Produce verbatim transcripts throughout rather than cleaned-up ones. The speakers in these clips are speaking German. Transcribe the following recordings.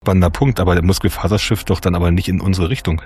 spannender Punkt, aber der Muskelfaserschiff doch dann aber nicht in unsere Richtung.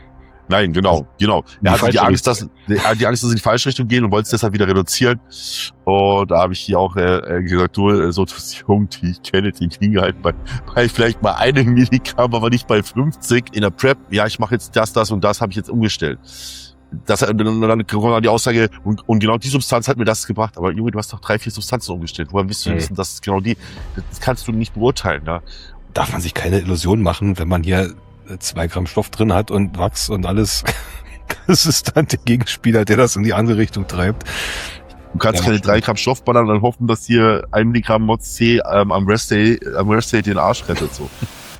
Nein, genau, genau. Er hatte die Angst, dass, er hat die Angst, dass sie in die falsche Richtung gehen und wollte es deshalb wieder reduzieren. Und da habe ich hier auch äh, gesagt, du, so Jung, die ich kenne, die liegen halt bei, bei vielleicht mal einem Milligramm, aber nicht bei fünfzig in der Prep. Ja, ich mache jetzt das, das und das habe ich jetzt umgestellt. Das, dann, dann kommt die Aussage, und, und genau die Substanz hat mir das gebracht. Aber Junge, du hast doch drei, vier Substanzen umgestellt. Woher willst du mhm. wissen, dass genau die, das kannst du nicht beurteilen. Ne? Darf man sich keine Illusion machen, wenn man hier zwei Gramm Stoff drin hat und Wachs und alles. Das ist dann der Gegenspieler, der das in die andere Richtung treibt. Du kannst ja, keine drei Gramm Stoff ballern und dann hoffen, dass hier ein Milligramm Mod C ähm, am Rest-Day, am Rest-Day den Arsch rettet. So.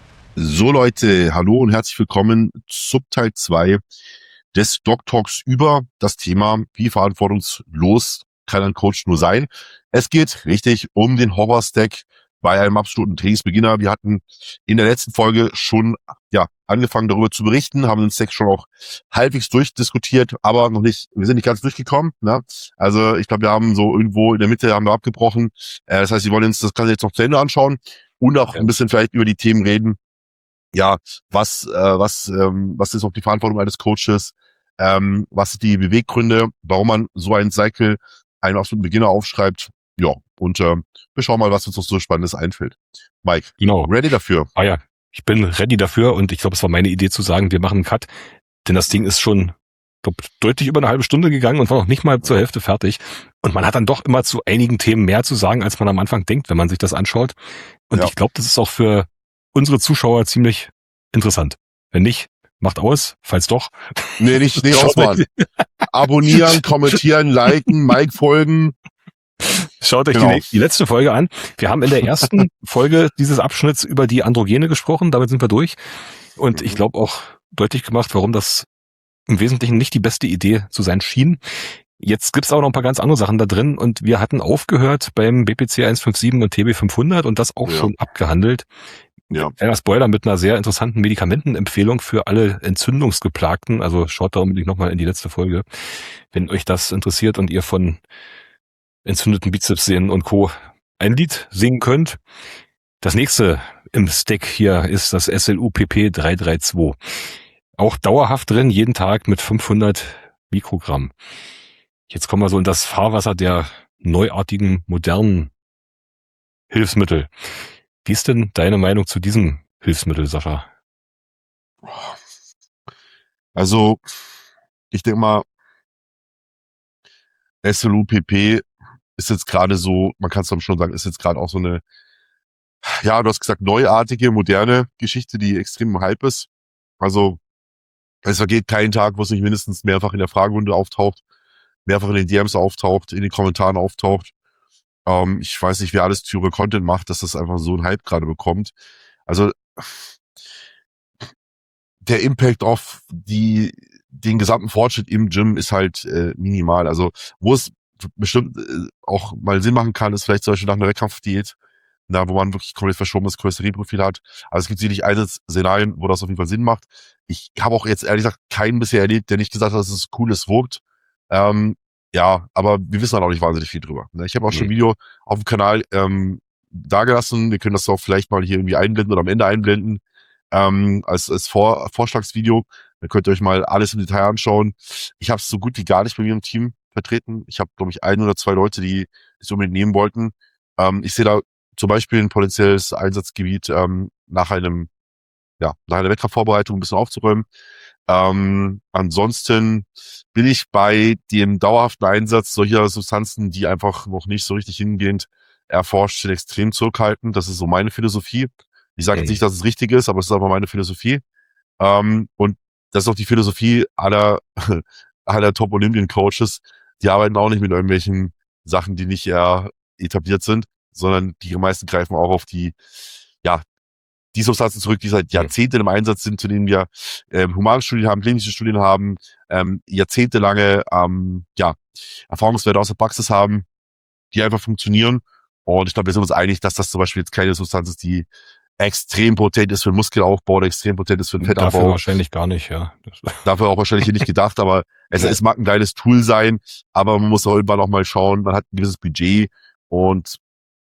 So Leute, hallo und herzlich willkommen zum Teil zwei des Doc Talks über das Thema, wie verantwortungslos kann ein Coach nur sein. Es geht richtig um den Horror-Stack bei einem absoluten Trainingsbeginner. Wir hatten in der letzten Folge schon ja angefangen darüber zu berichten, haben den Stack schon auch halbwegs durchdiskutiert, aber noch nicht, wir sind nicht ganz durchgekommen. Ne? Also ich glaube, wir haben so irgendwo in der Mitte haben wir abgebrochen. Äh, das heißt, wir wollen uns das Ganze jetzt noch zu Ende anschauen und auch ja. ein bisschen vielleicht über die Themen reden. Ja, was äh, was ähm, was ist auch die Verantwortung eines Coaches? Ähm, was sind die Beweggründe, warum man so einen Cycle einen absoluten Beginner aufschreibt? Ja, und äh, wir schauen mal, was uns noch so Spannendes einfällt. Mike, genau. Ready dafür? Ah ja, ich bin ready dafür und ich glaube, es war meine Idee zu sagen, wir machen einen Cut, denn das Ding ist schon glaub, deutlich über eine halbe Stunde gegangen und war noch nicht mal zur Hälfte fertig. Und man hat dann doch immer zu einigen Themen mehr zu sagen, als man am Anfang denkt, wenn man sich das anschaut. Und ja. ich glaube, das ist auch für unsere Zuschauer ziemlich interessant. Wenn nicht, macht aus, falls doch. Nee, nicht, nicht ausmachen. Abonnieren, kommentieren, liken, Mike folgen. Schaut euch genau. die, die letzte Folge an. Wir haben in der ersten Folge dieses Abschnitts über die Androgene gesprochen, damit sind wir durch. Und mhm. ich glaube auch deutlich gemacht, warum das im Wesentlichen nicht die beste Idee zu sein schien. Jetzt gibt's auch noch ein paar ganz andere Sachen da drin und wir hatten aufgehört beim B P C eins fünf sieben und T B fünfhundert und das auch ja. schon abgehandelt. Ja. Kleiner Spoiler mit einer sehr interessanten Medikamentenempfehlung für alle Entzündungsgeplagten. Also schaut da unbedingt nochmal in die letzte Folge, wenn euch das interessiert und ihr von entzündeten Bizepssehnen und Co. ein Lied singen könnt. Das nächste im Stack hier ist das S L U P P drei drei zwei. Auch dauerhaft drin, jeden Tag mit fünfhundert Mikrogramm. Jetzt kommen wir so in das Fahrwasser der neuartigen, modernen Hilfsmittel. Wie ist denn deine Meinung zu diesem Hilfsmittel, Sascha? Also, ich denke mal, S L U P P ist jetzt gerade so, man kann es schon sagen, ist jetzt gerade auch so eine, ja, du hast gesagt, neuartige, moderne Geschichte, die extrem im Hype ist. Also, es vergeht kein Tag, wo es nicht mindestens mehrfach in der Fragerunde auftaucht, mehrfach in den D Ms auftaucht, in den Kommentaren auftaucht. Ähm, ich weiß nicht, wer alles für Content macht, dass das einfach so einen Hype gerade bekommt. Also, der Impact auf die, den gesamten Fortschritt im Gym ist halt äh, minimal. Also, wo es bestimmt äh, auch mal Sinn machen kann, ist vielleicht zum Beispiel nach einer Wettkampfdiät, na, wo man wirklich komplett verschobenes Cholesterinprofil hat. Also es gibt sicherlich Einsatz-Szenarien, wo das auf jeden Fall Sinn macht. Ich habe auch jetzt ehrlich gesagt keinen bisher erlebt, der nicht gesagt hat, dass es cool ist, wirkt. Ähm, ja, aber wir wissen halt auch nicht wahnsinnig viel drüber. Ich habe auch schon ein Video auf dem Kanal ähm, dagelassen. Wir können das auch vielleicht mal hier irgendwie einblenden oder am Ende einblenden ähm, als, als Vor Vorschlagsvideo. Dann könnt ihr euch mal alles im Detail anschauen. Ich habe es so gut wie gar nicht bei mir im Team vertreten. Ich habe, glaube ich, ein oder zwei Leute, die es unbedingt nehmen wollten. Ähm, ich sehe da zum Beispiel ein potenzielles Einsatzgebiet ähm, nach einem, ja, nach einer Wettkampfvorbereitung ein bisschen aufzuräumen. Ähm, ansonsten bin ich bei dem dauerhaften Einsatz solcher Substanzen, die einfach noch nicht so richtig hingehend erforscht sind, extrem zurückhaltend. Das ist so meine Philosophie. Ich sage jetzt nicht, dass es richtig ist, aber es ist einfach meine Philosophie. Ähm, und das ist auch die Philosophie aller, aller Top-Olympien-Coaches. Die arbeiten auch nicht mit irgendwelchen Sachen, die nicht eher etabliert sind, sondern die meisten greifen auch auf die, ja, die Substanzen zurück, die seit Jahrzehnten im Einsatz sind, zu denen wir ähm, Humanstudien haben, klinische Studien haben, ähm, jahrzehntelange ähm, ja, Erfahrungswerte aus der Praxis haben, die einfach funktionieren. Und ich glaube, wir sind uns einig, dass das zum Beispiel jetzt keine Substanz ist, die extrem potent ist für den Muskelaufbau oder extrem potent ist für den Fettabbau. Dafür wahrscheinlich gar nicht, ja. Dafür auch wahrscheinlich hier nicht gedacht, aber es, ja. es mag ein geiles Tool sein, aber man muss auch irgendwann auch mal schauen, man hat ein gewisses Budget und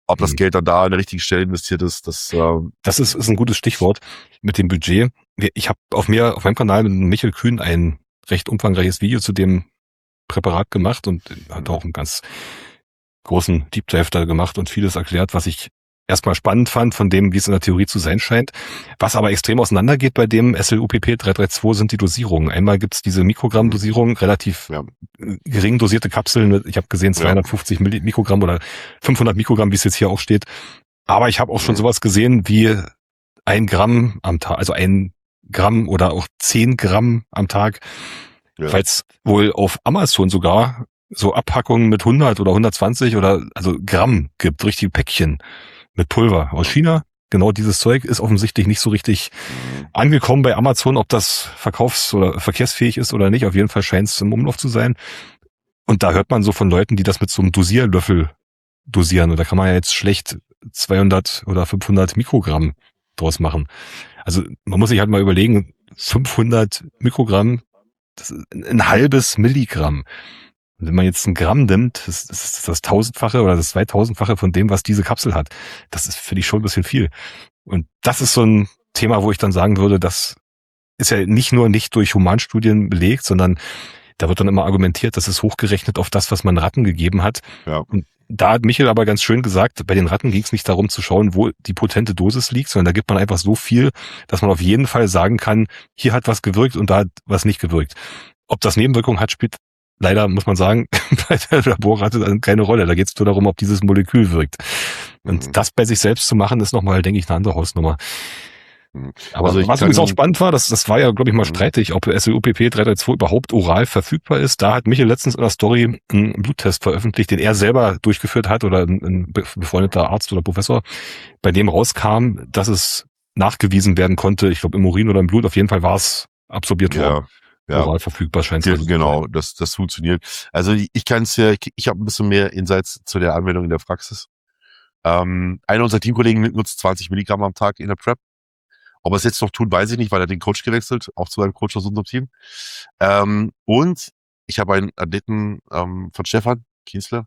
ob das Geld dann da an der richtigen Stelle investiert ist, das ähm, das ist, ist ein gutes Stichwort mit dem Budget. Ich habe auf mir auf meinem Kanal mit Michael Kühn ein recht umfangreiches Video zu dem Präparat gemacht und hat auch einen ganz großen Deep Dive da gemacht und vieles erklärt, was ich erstmal spannend fand von dem, wie es in der Theorie zu sein scheint. Was aber extrem auseinandergeht bei dem S L U P P drei drei zwei sind die Dosierungen. Einmal gibt's diese Mikrogramm-Dosierung, relativ ja. gering dosierte Kapseln mit, ich habe gesehen, zweihundertfünfzig ja. Mikrogramm oder fünfhundert Mikrogramm, wie es jetzt hier auch steht. Aber ich habe auch schon sowas gesehen wie ein Gramm am Tag, also ein Gramm oder auch zehn Gramm am Tag, ja. weil es wohl auf Amazon sogar so Abpackungen mit hundert oder hundertzwanzig oder also Gramm gibt, richtige Päckchen mit Pulver aus China. Genau dieses Zeug ist offensichtlich nicht so richtig angekommen bei Amazon, ob das verkaufs- oder verkehrsfähig ist oder nicht. Auf jeden Fall scheint es im Umlauf zu sein. Und da hört man so von Leuten, die das mit so einem Dosierlöffel dosieren. Und da kann man ja jetzt schlecht zweihundert oder fünfhundert Mikrogramm draus machen. Also man muss sich halt mal überlegen, fünfhundert Mikrogramm, das ist ein halbes Milligramm. Und wenn man jetzt ein Gramm nimmt, das ist das Tausendfache oder das Zweitausendfache von dem, was diese Kapsel hat. Das ist für dich schon ein bisschen viel. Und das ist so ein Thema, wo ich dann sagen würde, das ist ja nicht nur nicht durch Humanstudien belegt, sondern da wird dann immer argumentiert, das ist hochgerechnet auf das, was man Ratten gegeben hat. Ja. Und da hat Michael aber ganz schön gesagt, bei den Ratten ging es nicht darum zu schauen, wo die potente Dosis liegt, sondern da gibt man einfach so viel, dass man auf jeden Fall sagen kann, hier hat was gewirkt und da hat was nicht gewirkt. Ob das Nebenwirkungen hat, spielt leider, muss man sagen, bei der Laborratte keine Rolle. Da geht es nur darum, ob dieses Molekül wirkt. Und mhm. das bei sich selbst zu machen, ist nochmal, denke ich, eine andere Hausnummer. Aber also was übrigens auch spannend war, das, das war ja, glaube ich, mal streitig, ob S L U P P drei drei zwei überhaupt oral verfügbar ist. Da hat Michael letztens in der Story einen Bluttest veröffentlicht, den er selber durchgeführt hat oder ein befreundeter Arzt oder Professor, bei dem rauskam, dass es nachgewiesen werden konnte, ich glaube im Urin oder im Blut, auf jeden Fall war es absorbiert worden. Ja. Ja, oral verfügbar scheint es. Genau, das das funktioniert. Also ich, ich kann es ja, ich, ich habe ein bisschen mehr Insights zu der Anwendung in der Praxis. Ähm, einer unserer Teamkollegen nutzt zwanzig Milligramm am Tag in der Prep. Ob er es jetzt noch tut, weiß ich nicht, weil er den Coach gewechselt, auch zu einem Coach aus unserem Team. Ähm, und ich habe einen Athleten ähm, von Stefan Kiesler,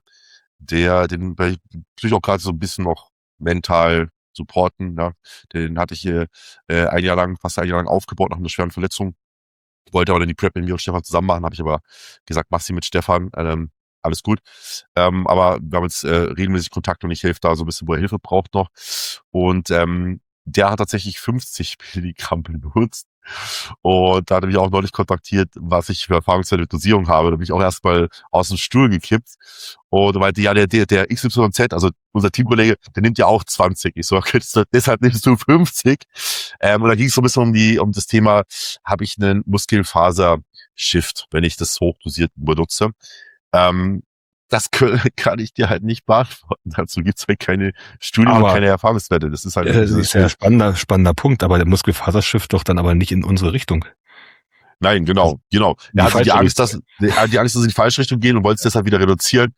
der den bei natürlich auch gerade so ein bisschen noch mental supporten. Ja. Den hatte ich hier äh, ein Jahr lang, fast ein Jahr lang aufgebaut nach einer schweren Verletzung. Wollte aber dann die Prep mit mir und Stefan zusammen machen, habe ich aber gesagt, mach sie mit Stefan, ähm, alles gut. Ähm, aber wir haben jetzt äh, regelmäßig Kontakt und ich helfe da so ein bisschen, wo er Hilfe braucht noch. Und ähm, der hat tatsächlich fünfzig Milligramm benutzt. Und da hat er mich auch neulich kontaktiert, was ich für Erfahrungswerte mit Dosierung habe. Da bin ich auch erstmal aus dem Stuhl gekippt. Und er meinte, ja, der, der, der X Y Z, also unser Teamkollege, der nimmt ja auch zwanzig. Ich so, okay, deshalb nimmst du fünfzig. Ähm, und da ging es so ein bisschen um die, um das Thema, habe ich einen Muskelfaser-Shift, wenn ich das hochdosiert benutze. Ähm, das kann ich dir halt nicht beantworten. Dazu gibt's halt keine Studien aber, und keine Erfahrungswerte. Das ist halt. Äh, das ist ja ein spannender, spannender Punkt, aber der Muskelfasershift doch dann aber nicht in unsere Richtung. Nein, genau, genau. Er hatte die Angst, dass die Angst, dass sie in die falsche Richtung gehen und wollte es deshalb wieder reduzieren.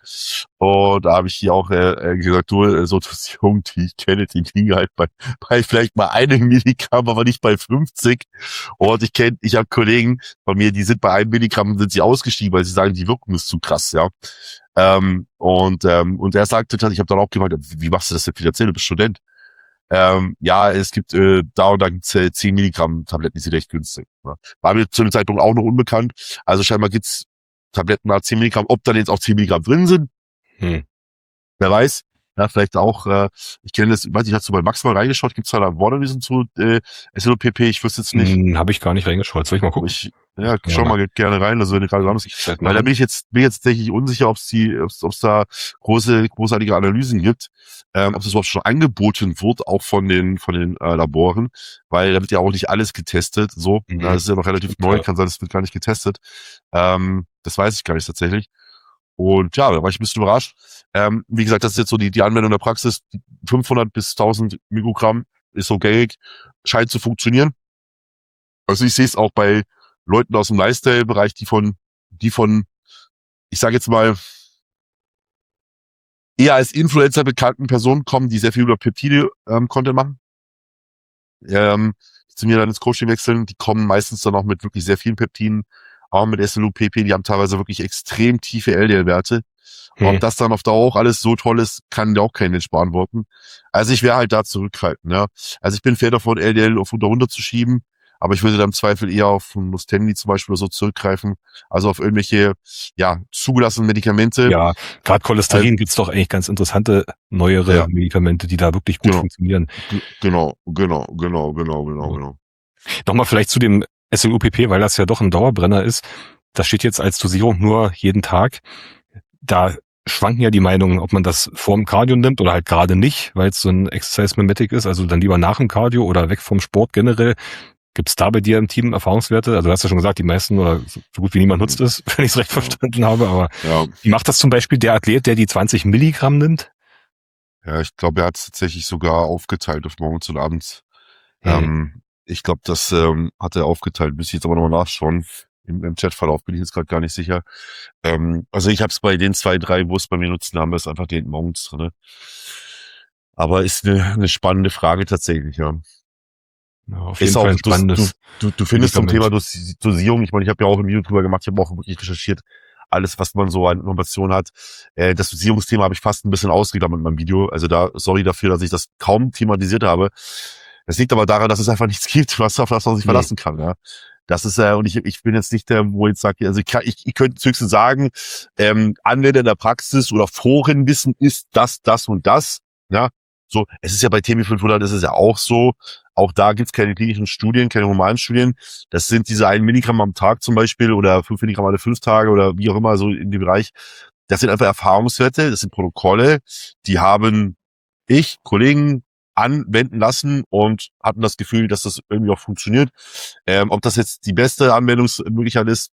Und da habe ich hier auch äh, gesagt, du, so Dosierungen, die ich kenne, die liegen halt bei, bei vielleicht mal einem Milligramm, aber nicht bei fünfzig. Und ich kenne, ich habe Kollegen von mir, die sind bei einem Milligramm, sind sie ausgestiegen, weil sie sagen, die Wirkung ist zu krass, ja. Ähm, und ähm, und er sagte, ich habe dann auch gefragt, wie machst du das denn finanziell? Du bist Student. Ähm, ja, es gibt äh, da und da gibt's äh, zehn Milligramm Tabletten, die sind recht günstig. Ja. War mir zu dem Zeitpunkt auch noch unbekannt. Also scheinbar gibt's Tabletten nach zehn Milligramm. Ob da jetzt auch zehn Milligramm drin sind, hm. wer weiß. Ja, vielleicht auch, äh, ich kenne das, weiß nicht, hast du bei Max mal reingeschaut? Gibt's da da Wortanalysen zu äh, S L U P P? Ich wüsste jetzt nicht. Hm, habe ich gar nicht reingeschaut. Soll ich mal gucken? Ich, ja, schau ja, mal gerne rein, also wenn du gerade dran bist. Weil da bin ich jetzt, bin ich jetzt tatsächlich unsicher, ob es die, ob es da große, großartige Analysen gibt, ähm, ob es überhaupt schon angeboten wird, auch von den, von den äh, Laboren, weil da wird ja auch nicht alles getestet, so. Mhm. Das ist ja noch relativ okay. neu, kann sein, es wird gar nicht getestet. Ähm, das weiß ich gar nicht tatsächlich. Und ja, da war ich ein bisschen überrascht. Ähm, wie gesagt, das ist jetzt so die, die Anwendung der Praxis. fünfhundert bis tausend Mikrogramm ist so gängig, scheint zu funktionieren. Also ich sehe es auch bei Leuten aus dem Lifestyle-Bereich, die von, die von, ich sage jetzt mal, eher als Influencer bekannten Personen kommen, die sehr viel über Peptide ähm, Content machen. Ähm, die zu mir dann ins Coaching wechseln, die kommen meistens dann auch mit wirklich sehr vielen Peptiden, auch mit S L U P P, die haben teilweise wirklich extrem tiefe L D L-Werte. Hm. Ob Hm. das dann auf Dauer auch alles so toll ist, kann dir auch kein Mensch beantworten. Also ich wäre halt da zurückhaltend, ja. Also ich bin Fan davon, L D L auf unter hundert zu schieben, aber ich würde dann im Zweifel eher auf ein Nustendi zum Beispiel oder so zurückgreifen. Also auf irgendwelche, ja, zugelassenen Medikamente. Ja, gerade Cholesterin Also, gibt's doch eigentlich ganz interessante, neuere ja. Medikamente, die da wirklich gut Genau. funktionieren. G- Genau, genau, genau, genau, genau, Ja. genau. Nochmal vielleicht zu dem S L U P P, weil das ja doch ein Dauerbrenner ist. Das steht jetzt als Dosierung nur jeden Tag. Da schwanken ja die Meinungen, ob man das vorm Cardio nimmt oder halt gerade nicht, weil es so ein Exercise Mimetic ist, also dann lieber nach dem Cardio oder weg vom Sport generell. Gibt es da bei dir im Team Erfahrungswerte? Also du hast ja schon gesagt, die meisten oder so gut wie niemand nutzt es, wenn ich es recht Ja. verstanden habe, aber Ja, wie macht das zum Beispiel der Athlet, der die zwanzig Milligramm nimmt? ja, ich glaube, er hat es tatsächlich sogar aufgeteilt auf morgens und abends. Hm. Ähm, ich glaube, das ähm, hat er aufgeteilt. Müsste ich jetzt aber nochmal nachschauen. Im, im Chatverlauf bin ich jetzt gerade gar nicht sicher. Ähm, also ich habe es bei den zwei, drei, wo es bei mir nutzen, haben wir es einfach den morgens drin. Aber ist eine, eine spannende Frage tatsächlich, ja. Ja, auf Ist jeden auch, Fall ein du, du, spannendes du, du findest zum Thema Medikament. Dos- Dosierung, ich meine, ich habe ja auch ein Video drüber gemacht, ich habe auch wirklich recherchiert, alles, was man so an Informationen hat. Äh, das Dosierungsthema habe ich fast ein bisschen ausgeklammert in meinem Video. Also da, sorry dafür, dass ich das kaum thematisiert habe. Das liegt aber daran, dass es einfach nichts gibt, was auf das man sich Hm. verlassen kann. Ja. Das ist, äh, und ich, ich bin jetzt nicht der, wo jetzt sagt, also ich, kann, ich, ich könnte höchstens sagen, ähm, Anwender in der Praxis oder Forenwissen ist das, das und das. Ja, so, es ist ja bei T M fünfhundert, ist es ja auch so. Auch da gibt's keine klinischen Studien, keine humanen Studien. Das sind diese ein Milligramm am Tag zum Beispiel oder fünf Milligramm alle fünf Tage oder wie auch immer, so in dem Bereich. Das sind einfach Erfahrungswerte, das sind Protokolle, die haben ich, Kollegen anwenden lassen und hatten das Gefühl, dass das irgendwie auch funktioniert. Ähm, ob das jetzt die beste Anwendungsmöglichkeit ist,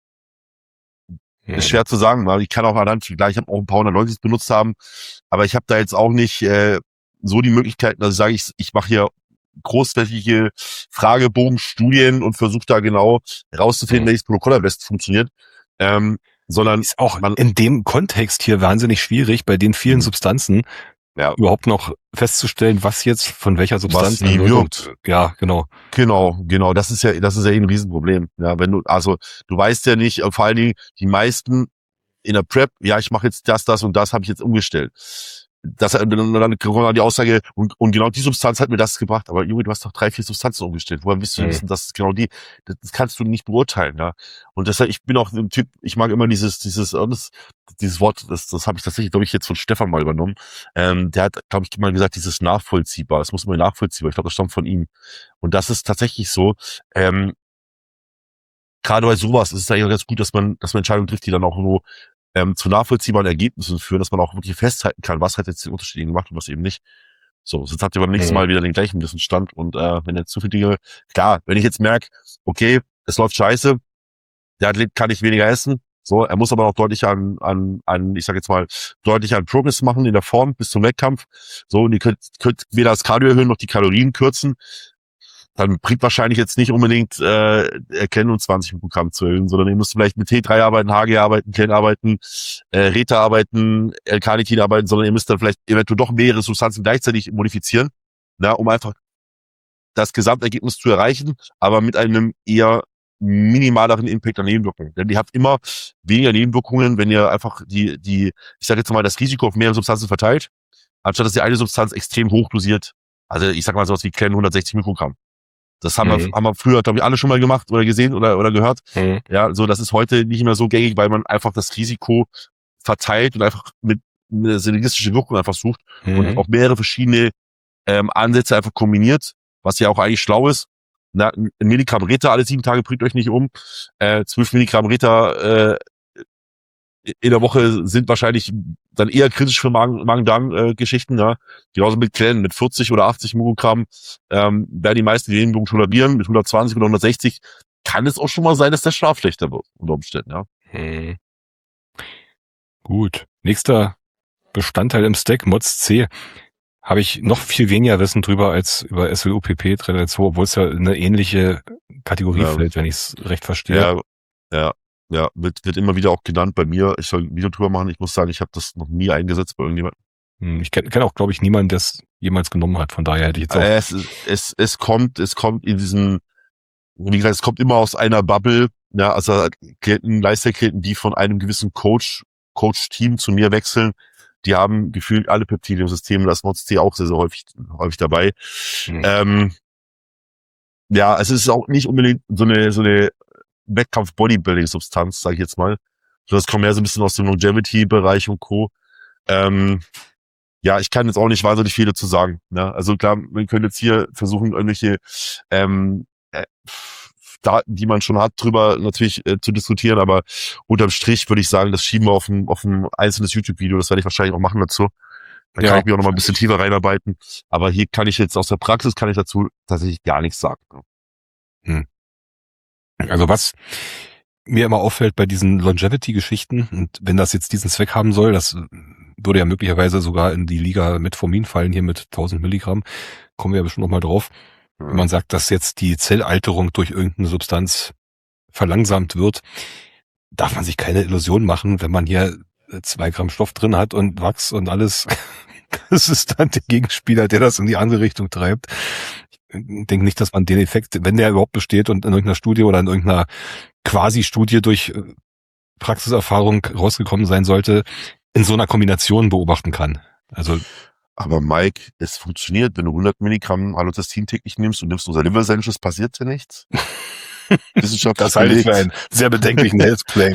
Hm. ist schwer zu sagen, weil ich kann auch anhand, klar, ich habe auch ein paar hundert Leute, die es benutzt haben, aber ich habe da jetzt auch nicht äh, so die Möglichkeiten, dass ich sage, ich, ich mache hier großflächige Fragebogenstudien und versuche da genau herauszufinden, Hm. welches Protokoll am besten funktioniert, ähm, sondern Ist auch man, in dem Kontext hier wahnsinnig schwierig, bei den vielen Mhm. Substanzen ja, überhaupt noch festzustellen, was jetzt von welcher Substanz was wie an Wirkung- wirkt. Ja, genau. Genau, genau, das ist ja, das ist ja eh ein Riesenproblem. Ja, wenn du, also du weißt ja nicht, äh, vor allen Dingen die meisten in der Prep, ja, ich mache jetzt das, das und das habe ich jetzt umgestellt. Das, dann, dann kommt die Aussage, und, und genau die Substanz hat mir das gebracht. Aber Juri, du hast doch drei, vier Substanzen umgestellt. Woher willst du Mhm. wissen, dass es genau die, das, das kannst du nicht beurteilen, ja. Und deshalb, ich bin auch ein Typ, ich mag immer dieses, dieses, äh, das, dieses Wort, das, das habe ich tatsächlich, glaube ich, jetzt von Stefan mal übernommen. Ähm, der hat, glaube ich, mal gesagt, dieses nachvollziehbar. Das muss man nachvollziehbar. Ich glaube, das stammt von ihm. Und das ist tatsächlich so. Ähm, gerade bei sowas ist es eigentlich ganz gut, dass man, dass man Entscheidungen trifft, die dann auch nur ähm, zu nachvollziehbaren Ergebnissen führen, dass man auch wirklich festhalten kann, was hat jetzt den Unterschied gemacht und was eben nicht. So, sonst habt ihr beim nächsten Mhm. Mal wieder den gleichen Wissensstand und äh, wenn jetzt zu viele Dinge, klar, wenn ich jetzt merke, okay, es läuft scheiße, der Athlet kann nicht weniger essen, so, er muss aber noch deutlich an, an, an, ich sag jetzt mal, deutlich an Progress machen in der Form bis zum Wettkampf. So, und ihr könnt, könnt weder das Cardio erhöhen noch die Kalorien kürzen. Dann bringt wahrscheinlich jetzt nicht unbedingt äh, Erkennen und zwanzig Mikrogramm zu erhöhen, sondern ihr müsst vielleicht mit T drei arbeiten, H G arbeiten, Ken arbeiten, äh, Reta arbeiten, L-Carnitin arbeiten, sondern ihr müsst dann vielleicht eventuell doch mehrere Substanzen gleichzeitig modifizieren, na, um einfach das Gesamtergebnis zu erreichen, aber mit einem eher minimaleren Impact an Nebenwirkungen. Denn ihr habt immer weniger Nebenwirkungen, wenn ihr einfach die, die, ich sage jetzt mal, das Risiko auf mehrere Substanzen verteilt, anstatt dass ihr eine Substanz extrem hoch dosiert. Also ich sag mal sowas wie Ken hundertsechzig Mikrogramm. Das haben, Mhm. wir, haben wir früher, glaube ich, alle schon mal gemacht oder gesehen oder, oder gehört. Mhm. Ja, so, das ist heute nicht mehr so gängig, weil man einfach das Risiko verteilt und einfach mit, mit einer synergistische Wirkung einfach sucht und Mhm. auch mehrere verschiedene ähm, Ansätze einfach kombiniert, was ja auch eigentlich schlau ist. Na, ein Milligramm Reta alle sieben Tage bringt euch nicht um. Äh, zwölf Milligramm Reta äh, in der Woche sind wahrscheinlich dann eher kritisch für Magen- Magen-Darm-Geschichten. Ja. Genauso mit Klänen mit vierzig oder achtzig Mikrogramm ähm, werden die meisten die Nebenwirkungen tolerieren. Mit hundertzwanzig oder hundertsechzig kann es auch schon mal sein, dass der Schlaf schlechter wird, unter Umständen. Ja. Mhm. Gut. Nächster Bestandteil im Stack, Mods C. Habe ich noch viel weniger Wissen drüber als über S L U P P drei drei zwei, obwohl es ja in eine ähnliche Kategorie Ja. fällt, wenn ich es recht verstehe. Ja, ja, ja, wird, wird immer wieder auch genannt bei mir. Ich soll ein Video drüber machen. Ich muss sagen, ich habe das noch nie eingesetzt bei irgendjemandem. Hm, Ich kenne kenn auch, glaube ich, niemanden, der es jemals genommen hat. Von daher hätte ich jetzt auch. Äh, Es, es, es kommt, es kommt in diesen, wie gesagt, es kommt immer aus einer Bubble, ja, also Klienten, Leisterklienten, die von einem gewissen Coach Coach-Team zu mir wechseln, die haben gefühlt alle Peptide im System, das Mods C auch sehr, sehr häufig, häufig dabei. Mhm. Ähm, ja, es ist auch nicht unbedingt so eine, so eine Wettkampf-Bodybuilding-Substanz, sage ich jetzt mal. Das kommt mehr so ein bisschen aus dem Longevity-Bereich und Co. Ähm, ja, ich kann jetzt auch nicht wahnsinnig viel dazu sagen. Ne? Also klar, man könnte jetzt hier versuchen, irgendwelche ähm, äh, Daten, die man schon hat, drüber natürlich äh, zu diskutieren, aber unterm Strich würde ich sagen, das schieben wir auf ein, auf ein einzelnes YouTube-Video, das werde ich wahrscheinlich auch machen dazu. Da ja, kann ich mich auch noch mal ein bisschen tiefer reinarbeiten. Aber hier kann ich jetzt aus der Praxis, kann ich dazu tatsächlich gar nichts sagen. Hm. Also was mir immer auffällt bei diesen Longevity-Geschichten, und wenn das jetzt diesen Zweck haben soll, das würde ja möglicherweise sogar in die Liga mit Formin fallen, hier mit tausend Milligramm, kommen wir ja bestimmt noch mal drauf. Ja. Wenn man sagt, dass jetzt die Zellalterung durch irgendeine Substanz verlangsamt wird, darf man sich keine Illusion machen, wenn man hier zwei Gramm Stoff drin hat und Wachs und alles. Das ist dann der Gegenspieler, der das in die andere Richtung treibt. Ich denke nicht, dass man den Effekt, wenn der überhaupt besteht und in irgendeiner Studie oder in irgendeiner Quasi-Studie durch Praxiserfahrung rausgekommen sein sollte, in so einer Kombination beobachten kann. Also. Aber Mike, es funktioniert, wenn du hundert Milligramm Halotestin täglich nimmst und nimmst unser Liver Essentials, passiert ja nichts. Das halte ich für einen sehr bedenklichen Health Claim.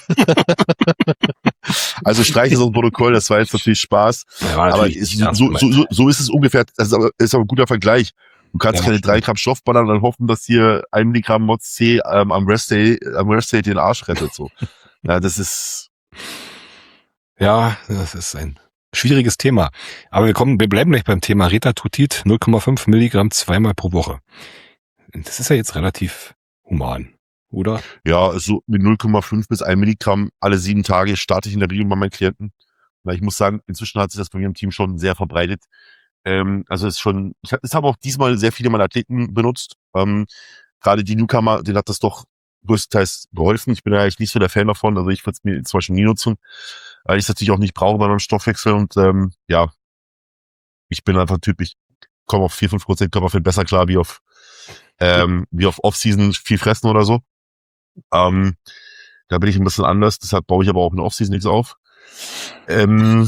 Also streiche so ein Protokoll, das war jetzt natürlich Spaß. Ja, aber ist, so, so, so, so ist es ungefähr, das ist aber, ist aber ein guter Vergleich. Du kannst ja, keine drei Gramm Stoff ballern und dann hoffen, dass hier ein Milligramm Mods C ähm, am Rest Day, am Rest Day den Arsch rettet, so. Ja, das ist. Ja, das ist ein schwieriges Thema. Aber wir kommen, wir bleiben gleich beim Thema Retatrutid, null Komma fünf Milligramm zweimal pro Woche. Das ist ja jetzt relativ human, oder? Ja, also mit null Komma fünf bis ein Milligramm alle sieben Tage starte ich in der Regel bei meinen Klienten. Weil ich muss sagen, inzwischen hat sich das bei mir im Team schon sehr verbreitet. Ähm, also es ist schon, ich habe das haben auch diesmal sehr viele meiner Athleten benutzt. Ähm, gerade die Newcomer, denen hat das doch größtenteils geholfen. Ich bin ja eigentlich nicht so der Fan davon, also ich würde es mir zum Beispiel nie nutzen, weil ich es natürlich auch nicht brauche bei meinem Stoffwechsel und ähm, ja, ich bin einfach typisch, komme auf vier, fünf Prozent Körperfett besser klar, wie auf ähm, wie auf Off-Season viel fressen oder so. Ähm, da bin ich ein bisschen anders, deshalb baue ich aber auch in der Off-Season nichts auf. Ähm,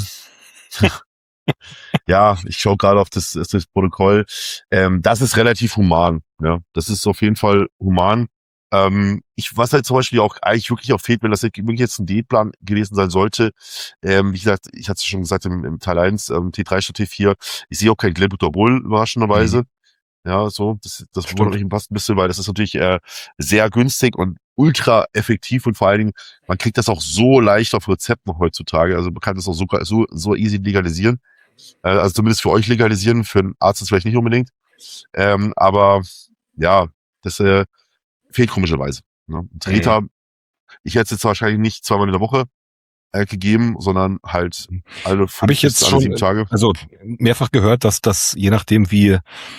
ja, ich schaue gerade auf das, das Protokoll. Ähm, das ist relativ human. Ja, das ist auf jeden Fall human. Ähm, ich, was halt zum Beispiel auch eigentlich wirklich auch fehlt, wenn das wirklich jetzt ein Diätplan gewesen sein sollte. Ähm, wie gesagt, ich hatte es schon gesagt im, im Teil eins, ähm, T drei statt T vier. Ich sehe auch kein Glenbuterol überraschenderweise. Mhm. Ja, so, das, das wundert mich fast ein bisschen, weil das ist natürlich äh, sehr günstig und ultra effektiv und vor allen Dingen, man kriegt das auch so leicht auf Rezept noch heutzutage. Also man kann das auch so, so, so easy legalisieren. Äh, also zumindest für euch legalisieren, für einen Arzt ist vielleicht nicht unbedingt. Ähm, aber ja, das äh, fehlt komischerweise. Ne? Reta, mhm. Ich hätte es jetzt wahrscheinlich nicht zweimal in der Woche äh, gegeben, sondern halt alle fünf Hab ich jetzt bis alle schon, sieben Tage. Also mehrfach gehört, dass das je nachdem wie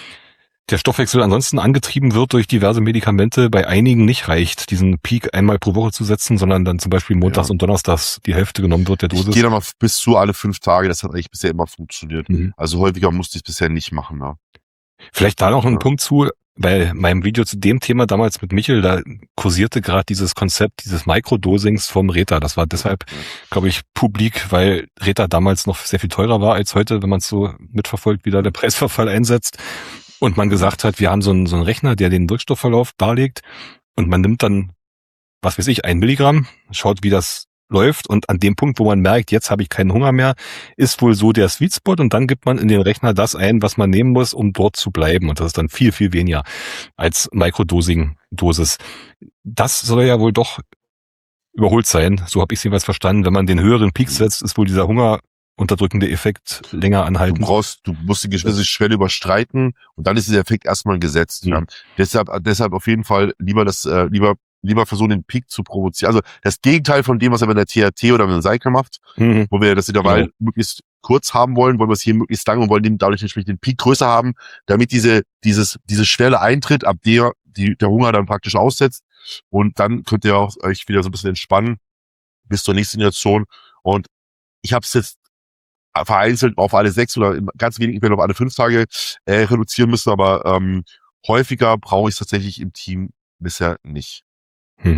der Stoffwechsel ansonsten angetrieben wird durch diverse Medikamente, bei einigen nicht reicht, diesen Peak einmal pro Woche zu setzen, sondern dann zum Beispiel montags ja. und donnerstags die Hälfte genommen wird der Dosis. Ich gehe dann mal bis zu alle fünf Tage, das hat eigentlich bisher immer funktioniert. Mhm. Also häufiger musste ich es bisher nicht machen. Ja. Vielleicht da noch ein ja. Punkt zu, bei meinem Video zu dem Thema damals mit Michel, da kursierte gerade dieses Konzept dieses Microdosings vom Reta. Das war deshalb, ja. glaube ich, publik, weil Reta damals noch sehr viel teurer war als heute, wenn man es so mitverfolgt, wie da der Preisverfall einsetzt. Und man gesagt hat, wir haben so einen, so einen Rechner, der den Wirkstoffverlauf darlegt und man nimmt dann, was weiß ich, ein Milligramm, schaut, wie das läuft und an dem Punkt, wo man merkt, jetzt habe ich keinen Hunger mehr, ist wohl so der Sweet Spot und dann gibt man in den Rechner das ein, was man nehmen muss, um dort zu bleiben und das ist dann viel, viel weniger als Microdosing-Dosis. Das soll ja wohl doch überholt sein, so habe ich es jedenfalls verstanden. Wenn man den höheren Peak setzt, ist wohl dieser Hunger unterdrückende Effekt länger anhalten. Du brauchst, du musst die gewisse Schwelle überstreiten und dann ist dieser Effekt erstmal gesetzt. Mhm. Ja. Deshalb, deshalb auf jeden Fall lieber das, äh, lieber, lieber versuchen, den Peak zu provozieren. Also das Gegenteil von dem, was er mit der T R T oder mit dem Cycle macht, mhm. wo wir das Intervall genau. möglichst kurz haben wollen, wollen wir es hier möglichst lang und wollen den, dadurch natürlich den Peak größer haben, damit diese, dieses, diese Schwelle eintritt, ab der die, der Hunger dann praktisch aussetzt. Und dann könnt ihr auch euch wieder so ein bisschen entspannen bis zur nächsten Situation. Und ich habe es jetzt vereinzelt auf alle sechs oder in ganz wenigen Fällen auf alle fünf Tage äh, reduzieren müssen, aber ähm, häufiger brauche ich es tatsächlich im Team bisher nicht. Mhm.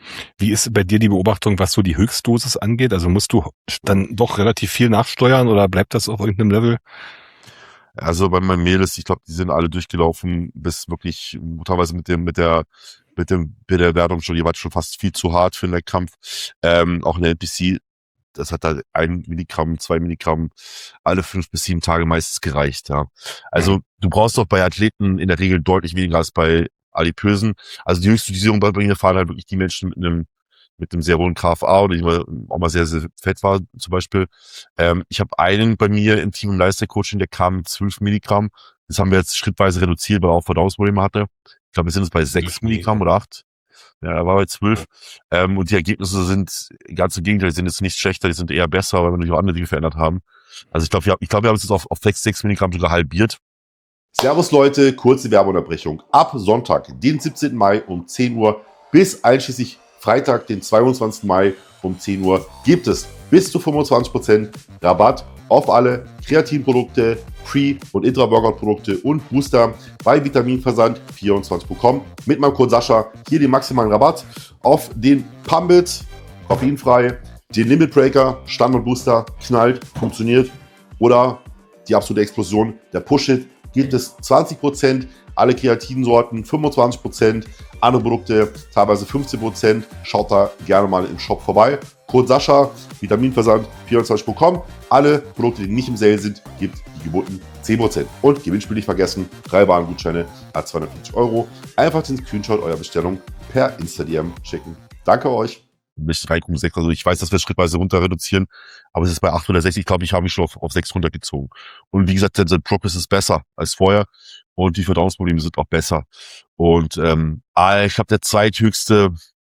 Wie ist bei dir die Beobachtung, was so die Höchstdosis angeht? Also musst du dann doch relativ viel nachsteuern oder bleibt das auf irgendeinem Level? Also bei meinen Mädels, ich glaube, die sind alle durchgelaufen, bis wirklich teilweise mit dem, mit der, mit dem, mit der Wertung schon jeweils schon fast viel zu hart für den Wettkampf. Ähm, auch in der N P C, das hat da ein Milligramm, zwei Milligramm alle fünf bis sieben Tage meistens gereicht, ja. Also du brauchst doch bei Athleten in der Regel deutlich weniger als bei Adipösen. Also die höchste Dosierung bei mir fahren halt wirklich die Menschen mit einem mit einem sehr hohen K F A oder die auch mal sehr, sehr fett war zum Beispiel. Ähm, ich habe einen bei mir im Team im Leistungscoaching, der kam mit zwölf Milligramm. Das haben wir jetzt schrittweise reduziert, weil er auch Verdauungsprobleme hatte. Ich glaube, wir sind jetzt bei sechs Milligramm oder acht. Ja, er war bei zwölf. Ähm, und die Ergebnisse sind ganz im Gegenteil, die sind jetzt nicht schlechter, die sind eher besser, weil wir natürlich auch andere Dinge verändert haben. Also ich glaube, wir, ich glaube, wir haben es jetzt auf, auf sechs Milligramm sogar halbiert. Servus Leute, kurze Werbeunterbrechung. Ab Sonntag, den siebzehnten Mai um zehn Uhr bis einschließlich Freitag, den zweiundzwanzigsten Mai um zehn Uhr gibt es bis zu fünfundzwanzig Prozent Rabatt auf alle Kreatinprodukte, Pre- und Intra-Workout-Produkte und Booster bei Vitaminversand vierundzwanzig punkt com. Mit meinem Code Sascha hier den maximalen Rabatt auf den Pumbit, koffeinfrei, den Limit Breaker, Standard Booster, knallt, funktioniert, oder die absolute Explosion, der Push-It, gibt es zwanzig Prozent, alle Kreatinsorten fünfundzwanzig Prozent, andere Produkte teilweise fünfzehn Prozent. Schaut da gerne mal im Shop vorbei. Code Sascha, Vitaminversand vierundzwanzig punkt com. Alle Produkte, die nicht im Sale sind, gibt die gebotenen zehn Prozent. Und Gewinnspiel nicht vergessen, drei Warengutscheine à zweihundertfünfzig Euro. Einfach den Screenshot eurer Bestellung per Insta-D M schicken. Danke euch. drei Komma sechs, also ich weiß, dass wir schrittweise runter reduzieren, aber es ist bei achthundertsechzig, ich glaube, ich habe mich schon auf, auf sechs runtergezogen. Und wie gesagt, der, der Progress ist besser als vorher und die Verdauungsprobleme sind auch besser. Und ähm, ich habe der zweithöchste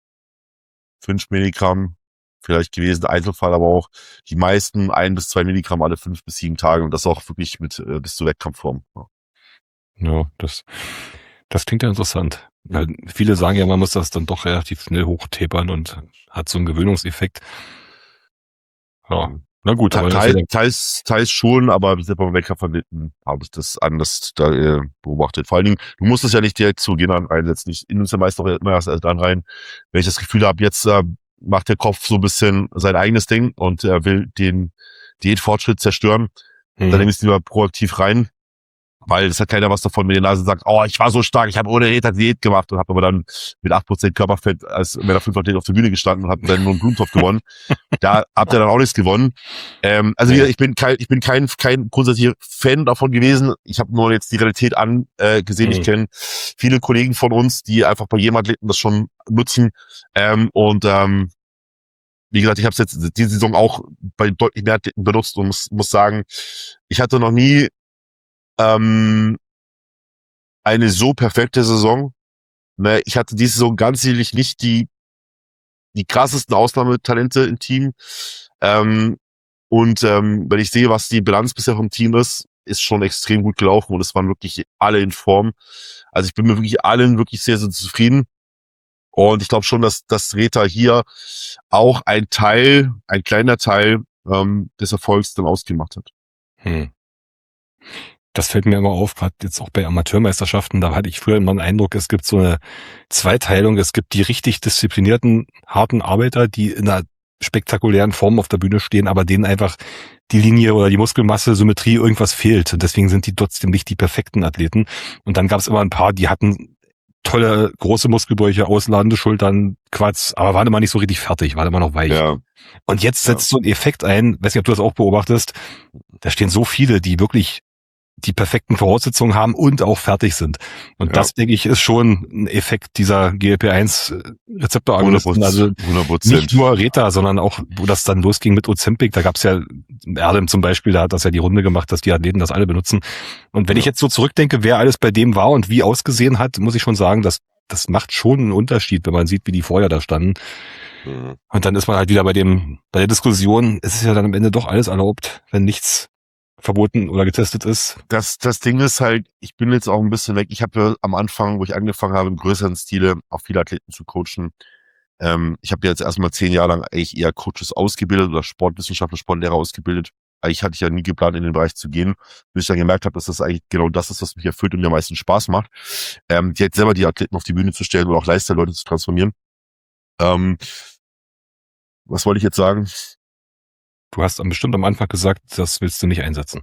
fünf Milligramm vielleicht gewesen, Einzelfall, aber auch die meisten ein bis zwei Milligramm alle fünf bis sieben Tage und das auch wirklich mit äh, bis zur Wettkampfform. Ja, ja das, das klingt ja interessant. Weil viele sagen ja, man muss das dann doch relativ schnell hochtapern und hat so einen Gewöhnungseffekt. Ja, na gut. Teil, teils, teils, teils schon, aber beim Wettkampfvermitteln habe ich das anders da, äh, beobachtet. Vor allen Dingen, du musst es ja nicht direkt zu Beginn einsetzen. Ich in uns ja meist auch immer erst dann rein, wenn ich das Gefühl habe, jetzt äh, macht der Kopf so ein bisschen sein eigenes Ding und er äh, will den Diätfortschritt zerstören. Mhm. Dann nehme ich es lieber proaktiv rein. Weil es hat keiner was davon, wenn die Nase sagt, oh, ich war so stark, ich habe ohne Diät Diät gemacht und habe aber dann mit acht Prozent Körperfett als Männer fünf auf der Bühne gestanden und habe dann nur einen Blumentopf gewonnen. Da habt ihr dann auch nichts gewonnen. Ähm, also ja. ich bin kein, ich bin kein, kein grundsätzlicher Fan davon gewesen. Ich habe nur jetzt die Realität angesehen. Äh, gesehen. Mhm. Ich kenne viele Kollegen von uns, die einfach bei jedem Athleten das schon nutzen. Ähm, und ähm, wie gesagt, ich habe es jetzt diese Saison auch bei deutlich mehr Athleten benutzt und muss, muss sagen, ich hatte noch nie Ähm, eine so perfekte Saison. Ne, ich hatte diese Saison ganz sicherlich nicht die die krassesten Ausnahmetalente im Team. Ähm, und ähm, wenn ich sehe, was die Bilanz bisher vom Team ist, ist schon extrem gut gelaufen und es waren wirklich alle in Form. Also ich bin mir wirklich allen wirklich sehr, sehr zufrieden. Und ich glaube schon, dass dass Reta hier auch ein Teil, ein kleiner Teil ähm, des Erfolgs dann ausgemacht hat. Hm. Das fällt mir immer auf, gerade jetzt auch bei Amateurmeisterschaften, da hatte ich früher immer den Eindruck, es gibt so eine Zweiteilung, es gibt die richtig disziplinierten, harten Arbeiter, die in einer spektakulären Form auf der Bühne stehen, aber denen einfach die Linie oder die Muskelmasse, Symmetrie, irgendwas fehlt. Und deswegen sind die trotzdem nicht die perfekten Athleten. Und dann gab es immer ein paar, die hatten tolle, große Muskelbräuche, ausladende Schultern, Quads, aber waren immer nicht so richtig fertig, waren immer noch weich. Ja. Und jetzt setzt ja. so ein Effekt ein, weiß nicht, ob du das auch beobachtest, da stehen so viele, die wirklich die perfekten Voraussetzungen haben und auch fertig sind. Und ja. das, denke ich, ist schon ein Effekt dieser G L P eins Rezeptoragonisten. Also hundert Prozent. Nicht nur Reta, sondern auch, wo das dann losging mit Ozempic, da gab's ja, Erdem zum Beispiel, da hat das ja die Runde gemacht, dass die Athleten das alle benutzen. Und wenn ja. ich jetzt so zurückdenke, wer alles bei dem war und wie ausgesehen hat, muss ich schon sagen, dass das macht schon einen Unterschied, wenn man sieht, wie die vorher da standen. Mhm. Und dann ist man halt wieder bei dem, bei der Diskussion, es ist ja dann am Ende doch alles erlaubt, wenn nichts verboten oder getestet ist. Das das Ding ist halt, ich bin jetzt auch ein bisschen weg. Ich habe ja am Anfang, wo ich angefangen habe, im größeren Stile auch viele Athleten zu coachen. Ähm, ich habe jetzt erstmal zehn Jahre lang eigentlich eher Coaches ausgebildet oder Sportwissenschaftler, Sportlehrer ausgebildet. Eigentlich hatte ich ja nie geplant, in den Bereich zu gehen, bis ich dann gemerkt habe, dass das eigentlich genau das ist, was mich erfüllt und mir am meisten Spaß macht. Ähm, jetzt selber die Athleten auf die Bühne zu stellen oder auch Leistungsleute zu transformieren. Ähm, was wollte ich jetzt sagen? Du hast bestimmt am Anfang gesagt, das willst du nicht einsetzen.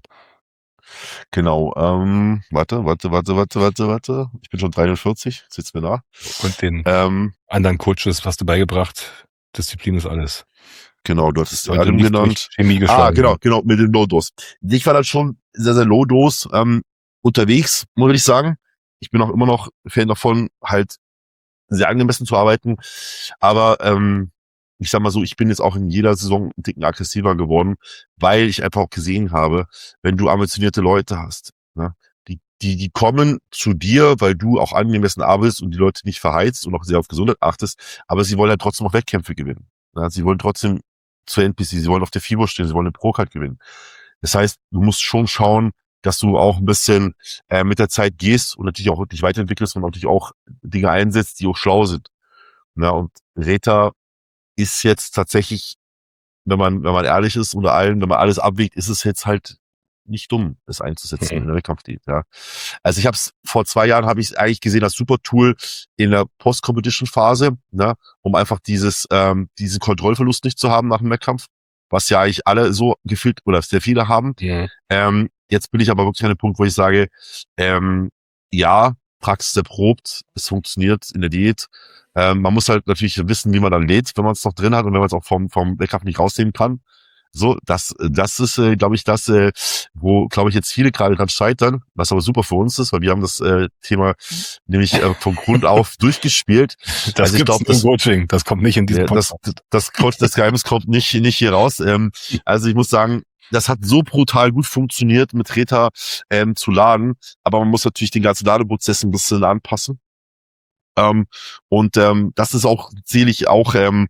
Genau, ähm, warte, warte, warte, warte, warte, warte. Ich bin schon dreiundvierzig, sitzt mir nach. Und den Ähm, anderen Coaches hast du beigebracht, Disziplin ist alles. genau, du hattest Sollte Adam nicht genannt. durch Chemie Ah, geschlagen genau, werden. genau, mit dem Low-Dose. Ich war dann schon sehr, sehr Low-Dose ähm, unterwegs, muss ich sagen. Ich bin auch immer noch Fan davon, halt sehr angemessen zu arbeiten. Aber ähm, ich sag mal so, ich bin jetzt auch in jeder Saison ein Ticken aggressiver geworden, weil ich einfach auch gesehen habe, wenn du ambitionierte Leute hast, ne, die, die, die kommen zu dir, weil du auch angemessen arbeitest und die Leute nicht verheizt und auch sehr auf Gesundheit achtest, aber sie wollen halt trotzdem auch Wettkämpfe gewinnen. Ne? Sie wollen trotzdem zur N P C, sie wollen auf der FIBO stehen, sie wollen den Pro-Card gewinnen. Das heißt, du musst schon schauen, dass du auch ein bisschen äh, mit der Zeit gehst und natürlich auch wirklich weiterentwickelst und natürlich auch Dinge einsetzt, die auch schlau sind. Na, und Reta ist jetzt tatsächlich, wenn man, wenn man ehrlich ist, unter allen, wenn man alles abwägt, ist es jetzt halt nicht dumm, das einzusetzen Mhm. in der Wettkampfdiät, ja. Also ich habe es vor zwei Jahren habe ich es eigentlich gesehen als super Tool in der Post-Competition-Phase, ne, um einfach dieses, ähm, diesen Kontrollverlust nicht zu haben nach dem Wettkampf, was ja eigentlich alle so gefühlt oder sehr viele haben. Mhm. Ähm, jetzt bin ich aber wirklich an dem Punkt, wo ich sage, ähm, ja, Praxis erprobt, es funktioniert in der Diät. Ähm, man muss halt natürlich wissen, wie man dann lädt, wenn man es noch drin hat und wenn man es auch vom, vom Wettkampf nicht rausnehmen kann. So, das, das ist, äh, glaube ich, das, äh, wo, glaube ich, jetzt viele gerade dran scheitern, was aber super für uns ist, weil wir haben das äh, Thema nämlich äh, von Grund auf durchgespielt. Das also ich gibt's glaube, im das, Coaching, das kommt nicht in diesem ja, das, Podcast. das, das, das Geheimnis kommt nicht, nicht hier raus. Ähm, also ich muss sagen, das hat so brutal gut funktioniert, mit Reta ähm, zu laden, aber man muss natürlich den ganzen Ladeprozess ein bisschen anpassen. Ähm, und ähm, das ist auch, zähle ich auch, ähm,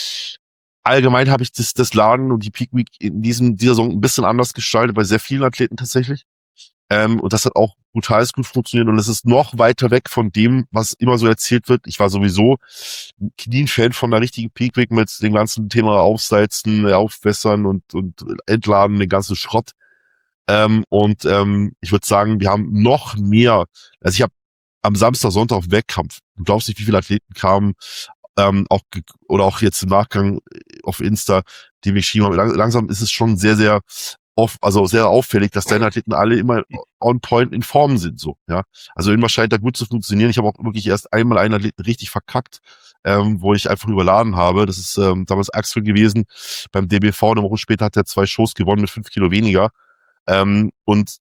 allgemein habe ich das, das Laden und die Peak Week in diesem, dieser Saison ein bisschen anders gestaltet, bei sehr vielen Athleten tatsächlich. Ähm, und das hat auch brutal gut funktioniert und es ist noch weiter weg von dem, was immer so erzählt wird. Ich war sowieso nie ein Fan von einer richtigen Peak Week mit dem ganzen Thema Aufsalzen, Aufwässern und, und Entladen, den ganzen Schrott. Ähm, und ähm, ich würde sagen, wir haben noch mehr, also ich habe am Samstag, Sonntag auf Wettkampf, du glaubst nicht, wie viele Athleten kamen, ähm, auch oder auch jetzt im Nachgang auf Insta, die mich geschrieben haben. Lang, langsam ist es schon sehr, sehr oft, also sehr auffällig, dass deine Athleten alle immer on point in Form sind, so, ja. Also irgendwas scheint da gut zu funktionieren. Ich habe auch wirklich erst einmal einen Athleten richtig verkackt, ähm, wo ich einfach überladen habe. Das ist ähm, damals Axel gewesen beim D B V. Eine Woche später hat er zwei Shows gewonnen mit fünf Kilo weniger. Ähm, und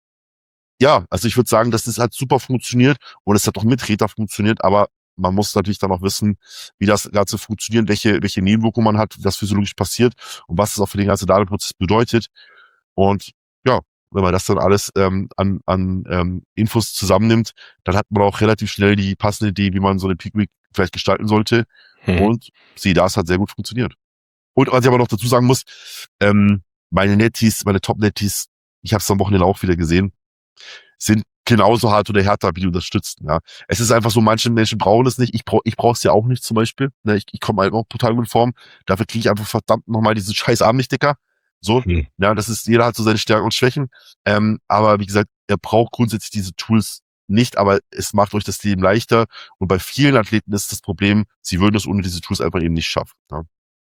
ja, also ich würde sagen, dass das hat super funktioniert und es hat auch mit Reta funktioniert, aber man muss natürlich dann auch wissen, wie das Ganze funktioniert, welche, welche Nebenwirkungen man hat, wie das physiologisch passiert und was es auch für den ganzen Ladeprozess bedeutet. Und ja, wenn man das dann alles ähm, an, an ähm, Infos zusammennimmt, dann hat man auch relativ schnell die passende Idee, wie man so eine Peak Week vielleicht gestalten sollte. Mhm. Und sieh, das hat sehr gut funktioniert. Und was ich aber noch dazu sagen muss, ähm, meine Netties, meine Top-Netties, ich habe es am Wochenende auch wieder gesehen, sind genauso hart oder härter, wie die unterstützen. Ja, es ist einfach so, manche Menschen brauchen es nicht. Ich brauche, ich brauche es ja auch nicht zum Beispiel. Ne, ich, ich komme halt auch total gut in Form. Dafür kriege ich einfach verdammt nochmal diesen scheiß Arm nicht dicker. So, hm. Ja, das ist, jeder hat so seine Stärken und Schwächen. Ähm, aber wie gesagt, er braucht grundsätzlich diese Tools nicht, aber es macht euch das Leben leichter. Und bei vielen Athleten ist das Problem, sie würden es ohne diese Tools einfach eben nicht schaffen. Ja.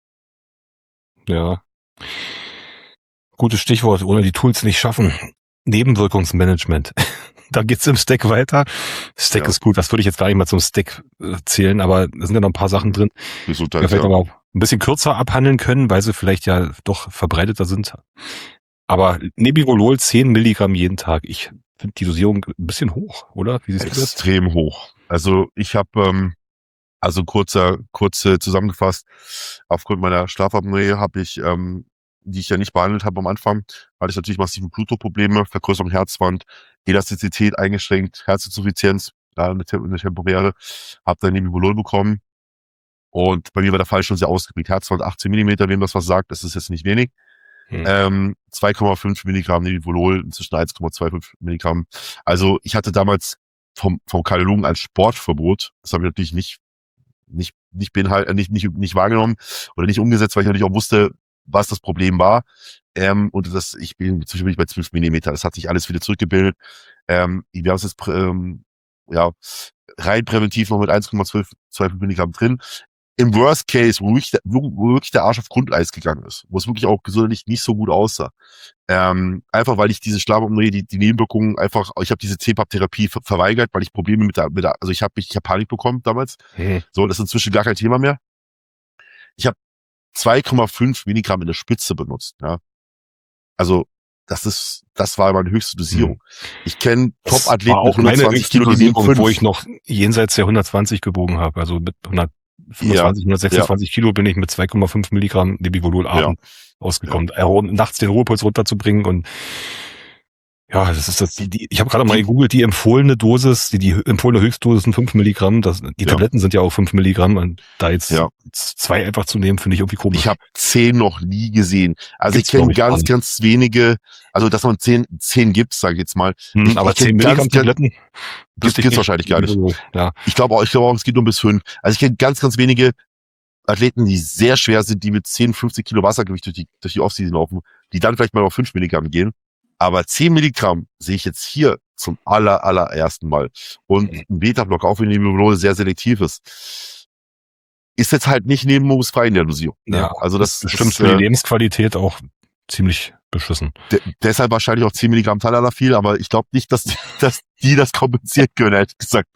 Ja. Gutes Stichwort, ohne die Tools nicht schaffen. Nebenwirkungsmanagement. Da geht's im Stack weiter. Stack ja. ist gut, das würde ich jetzt gar nicht mal zum Stack äh, zählen, aber da sind ja noch ein paar Sachen drin, die wir vielleicht ja. aber ein bisschen kürzer abhandeln können, weil sie vielleicht ja doch verbreiteter sind. Aber Nebivolol zehn Milligramm jeden Tag. Ich finde die Dosierung ein bisschen hoch, oder? Wie siehst du das? Extrem hoch. Also ich habe, ähm, also kurzer, kurz äh, zusammengefasst, aufgrund meiner Schlafapnoe habe ich ähm, die ich ja nicht behandelt habe am Anfang, hatte ich natürlich massive Blutdruckprobleme, Vergrößerung Herzwand, Elastizität eingeschränkt, Herzinsuffizienz, ja, eine, eine temporäre, habe dann Nebivolol bekommen und bei mir war der Fall schon sehr ausgeprägt. Herzwand achtzehn Millimeter, wem das was sagt, das ist jetzt nicht wenig. Hm. Ähm, zwei Komma fünf Milligramm Nebivolol, inzwischen eins Komma fünfundzwanzig Milligramm. Also ich hatte damals vom, vom Kardiologen ein Sportverbot, das habe ich natürlich nicht nicht nicht beinhaltet, nicht nicht nicht wahrgenommen oder nicht umgesetzt, weil ich natürlich auch wusste, was das Problem war. Ähm, und das, ich bin zwischendurch bei zwölf Millimeter. Das hat sich alles wieder zurückgebildet. Ähm, wir haben es jetzt ähm, ja rein präventiv noch mit eins Komma zwölf Milligramm drin. im Worst Case, wo wirklich, der, wo wirklich der Arsch auf Grundeis gegangen ist, wo es wirklich auch gesundheitlich nicht so gut aussah. Ähm, einfach weil ich diese Schlafapnoe, die, die Nebenwirkungen einfach, ich habe diese C PAP-Therapie ver verweigert, weil ich Probleme mit der, mit der also ich habe mich, ich habe Panik bekommen damals. Hm. So, das ist inzwischen gar kein Thema mehr. Ich habe zwei Komma fünf Milligramm in der Spitze benutzt, ja. Also, das ist, das war meine höchste Dosierung. Hm. Ich kenne Top-Athleten auch mit hundertzwanzig Kilo Dosierung, wo ich noch jenseits der hundertzwanzig gewogen habe, also mit hundertfünfundzwanzig, ja, hundertsechsundzwanzig ja. Kilo bin ich mit zwei Komma fünf Milligramm Nebivolol abends ja. ausgekommen, ja. Äh, nachts den Ruhepuls runterzubringen und ja, das ist das, die, die ich habe gerade mal gegoogelt, die empfohlene Dosis, die, die empfohlene Höchstdosis sind fünf Milligramm, das, die ja. Tabletten sind ja auch fünf Milligramm und da jetzt ja. zwei einfach zu nehmen, finde ich irgendwie komisch. Ich habe zehn noch nie gesehen. Also Gibt's, ich kenne ganz, ganz wenige, also dass man zehn, zehn gibt, sage ich jetzt mal. Hm, ich, aber ich zehn Milligramm ganz, Tabletten? Das gibt's wahrscheinlich gar nicht. Ja. Ich glaube auch, ich glaube auch, es geht nur bis fünf. Also ich kenne ganz, ganz wenige Athleten, die sehr schwer sind, die mit zehn, fünfzig Kilo Wassergewicht durch die, durch die Offseason laufen, die dann vielleicht mal auf fünf Milligramm gehen. Aber zehn Milligramm sehe ich jetzt hier zum aller, allerersten Mal. Und ein Beta-Block, auch wenn die Nebivolol sehr selektiv ist, ist jetzt halt nicht nebenwirkungsfrei in der Dosierung. Ja, also das ist bestimmt für die Lebensqualität auch ziemlich beschissen. De deshalb wahrscheinlich auch zehn Milligramm Tadalafil, aber ich glaube nicht, dass die, dass die das kompensieren können, ehrlich gesagt.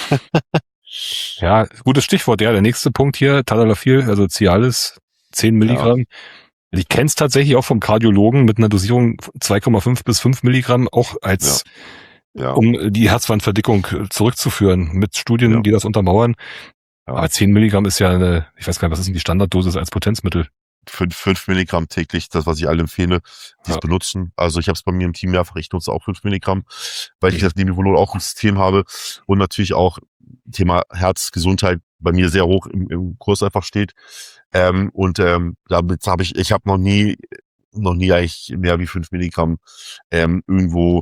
Ja, gutes Stichwort. Ja, der nächste Punkt hier, Tadalafil, also Cialis, zehn Milligramm. Ja. Ich kenne es tatsächlich auch vom Kardiologen mit einer Dosierung zwei Komma fünf bis fünf Milligramm, auch als, ja. Ja. um die Herzwandverdickung zurückzuführen, mit Studien, ja. die das untermauern. Ja. Aber zehn Milligramm ist ja eine, ich weiß gar nicht, was ist denn die Standarddosis als Potenzmittel? Fünf, fünf Milligramm täglich, das, was ich allen empfehle, die es ja. benutzen. Also ich habe es bei mir im Team mehrfach, ich nutze auch fünf Milligramm, weil ich das Nebivolol auch im System habe und natürlich auch Thema Herzgesundheit bei mir sehr hoch im, im Kurs einfach steht. Ähm, und ähm, damit habe ich, ich habe noch nie, noch nie eigentlich mehr wie fünf Milligramm ähm, irgendwo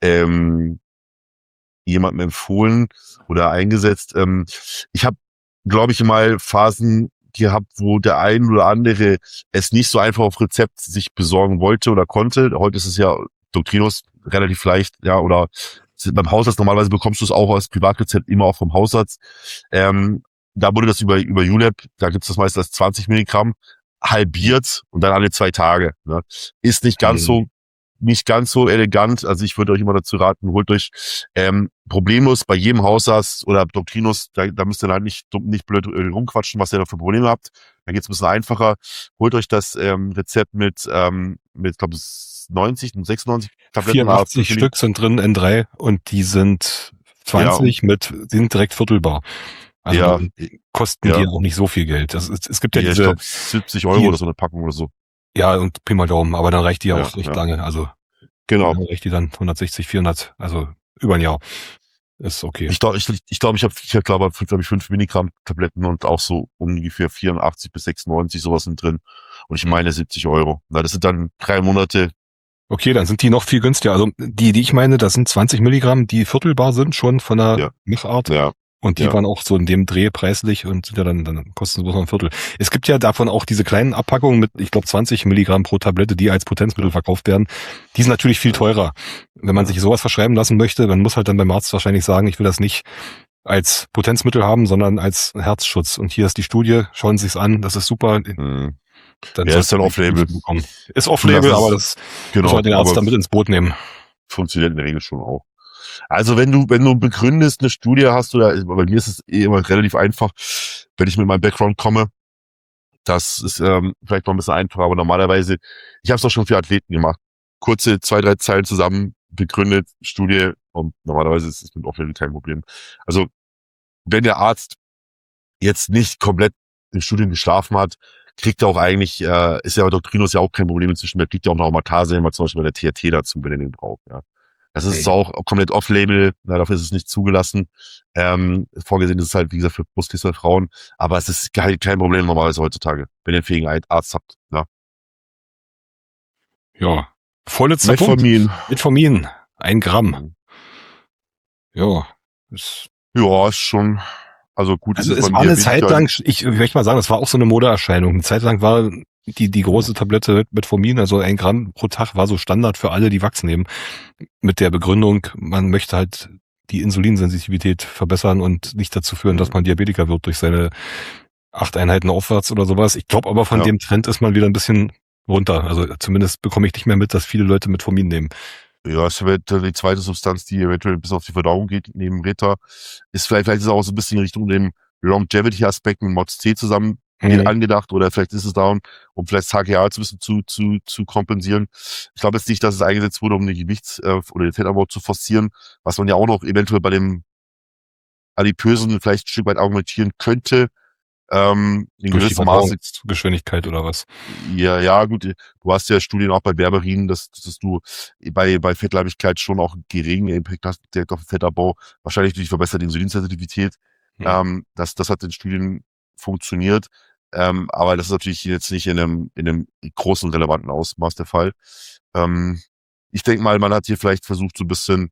ähm, jemandem empfohlen oder eingesetzt. Ähm, ich habe, glaube ich, mal Phasen gehabt, wo der ein oder andere es nicht so einfach auf Rezept sich besorgen wollte oder konnte. Heute ist es ja Doctrinos relativ leicht, ja, oder beim Hausarzt normalerweise bekommst du es auch als Privatrezept immer auch vom Hausarzt. Ähm, da wurde das über über U L A B, da gibt es das meistens als zwanzig Milligramm halbiert und dann alle zwei Tage. Ne? Ist nicht ganz mhm. so nicht ganz so elegant. Also ich würde euch immer dazu raten, holt euch ähm, problemlos bei jedem Hausarzt oder Doctrinos, da, da müsst ihr halt nicht nicht blöd rumquatschen, was ihr da für Probleme habt. Da geht's ein bisschen einfacher. Holt euch das ähm, Rezept mit ähm, mit ich glaube neunzig und sechsundneunzig Tabletten. vierundachtzig Stück sind drin, N drei, und die sind zwanzig ja. mit, sind direkt viertelbar. Also ja. kosten ja. die auch nicht so viel Geld. Das ist, es gibt ja, ja diese... Ich glaub, siebzig Euro die, oder so eine Packung oder so. Ja, und Pi mal Daumen, aber dann reicht die ja auch recht ja. lange. Also genau. Dann reicht die dann hundertsechzig, vierhundert, also über ein Jahr. Ist okay. Ich glaube, ich, ich glaube, ich habe, ich glaube, glaub ich, fünf Milligramm Tabletten und auch so ungefähr vierundachtzig bis sechsundneunzig sowas sind drin. Und ich meine siebzig Euro. Na, das sind dann drei Monate. Okay, dann sind die noch viel günstiger. Also die, die ich meine, das sind zwanzig Milligramm, die viertelbar sind schon von der ja. Machart. Ja. Und die ja. waren auch so in dem Dreh preislich und sind ja dann, dann kosten bloß noch ein Viertel. Es gibt ja davon auch diese kleinen Abpackungen mit, ich glaube, zwanzig Milligramm pro Tablette, die als Potenzmittel verkauft werden. Die sind natürlich viel teurer. Wenn man sich sowas verschreiben lassen möchte, man muss halt dann beim Arzt wahrscheinlich sagen, ich will das nicht als Potenzmittel haben, sondern als Herzschutz. Und hier ist die Studie, schauen Sie sich's an, das ist super. Mhm. Dann ja, ist dann Off-Label. Ist Off-Label, aber das genau, muss man den Arzt dann mit ins Boot nehmen. Funktioniert in der Regel schon auch. Also wenn du, wenn du begründest, eine Studie hast, oder bei mir ist es eh immer relativ einfach, wenn ich mit meinem Background komme, das ist ähm, vielleicht noch ein bisschen einfacher, aber normalerweise, ich habe es auch schon für Athleten gemacht. Kurze zwei, drei Zeilen zusammen begründet, Studie, und normalerweise ist es mit Off-Label kein Problem. Also wenn der Arzt jetzt nicht komplett in Studien geschlafen hat, kriegt er auch eigentlich, äh, ist ja bei Doctrinos ja auch kein Problem inzwischen, der kriegt ja auch noch Aromatase, immer zum Beispiel bei der T H T dazu, wenn er den braucht, ja. Das ist okay. Auch komplett off-label, na, dafür ist es nicht zugelassen. Ähm, vorgesehen ist es halt, wie gesagt, für Brustkrebs Frauen, aber es ist kein, kein Problem normalerweise heutzutage, wenn ihr einen fähigen Arzt habt. Ja, ja. Vorletzter Metformin. Punkt. Metformin, ein Gramm. Ja, ist, ja, ist schon, also gut. Also es war eine Zeit lang, ich möchte mal sagen, das war auch so eine Modeerscheinung. Eine Zeit lang war die die große Tablette Metformin, also ein Gramm pro Tag, war so Standard für alle, die Wachs nehmen. Mit der Begründung, man möchte halt die Insulinsensitivität verbessern und nicht dazu führen, dass man Diabetiker wird durch seine acht Einheiten aufwärts oder sowas. Ich glaube aber von Ja. dem Trend ist man wieder ein bisschen runter. Also zumindest bekomme ich nicht mehr mit, dass viele Leute Metformin nehmen. Ja, es wird die zweite Substanz, die eventuell bis auf die Verdauung geht, neben Reta, ist vielleicht, vielleicht ist es auch so ein bisschen in Richtung dem Longevity-Aspekt mit Mods C zusammen Mhm. angedacht, oder vielleicht ist es darum, um vielleicht das H G A ein bisschen zu, zu, zu kompensieren. Ich glaube jetzt nicht, dass es eingesetzt wurde, um den Gewichts- äh, oder den Fettabbau zu forcieren, was man ja auch noch eventuell bei dem Adipösen vielleicht ein Stück weit argumentieren könnte. Ähm, in Durch die gewissem Maße. Geschwindigkeit oder was? Ja, ja, gut. Du hast ja Studien auch bei Berberin, dass, dass du bei, bei Fettleibigkeit schon auch einen geringen Impact hast, direkt auf den Fettabbau. Wahrscheinlich durch verbesserte Insulinsensitivität. Mhm. Ähm, das, das hat in Studien funktioniert. Ähm, aber das ist natürlich jetzt nicht in einem, in einem großen, relevanten Ausmaß der Fall. Ähm, ich denke mal, man hat hier vielleicht versucht, so ein bisschen,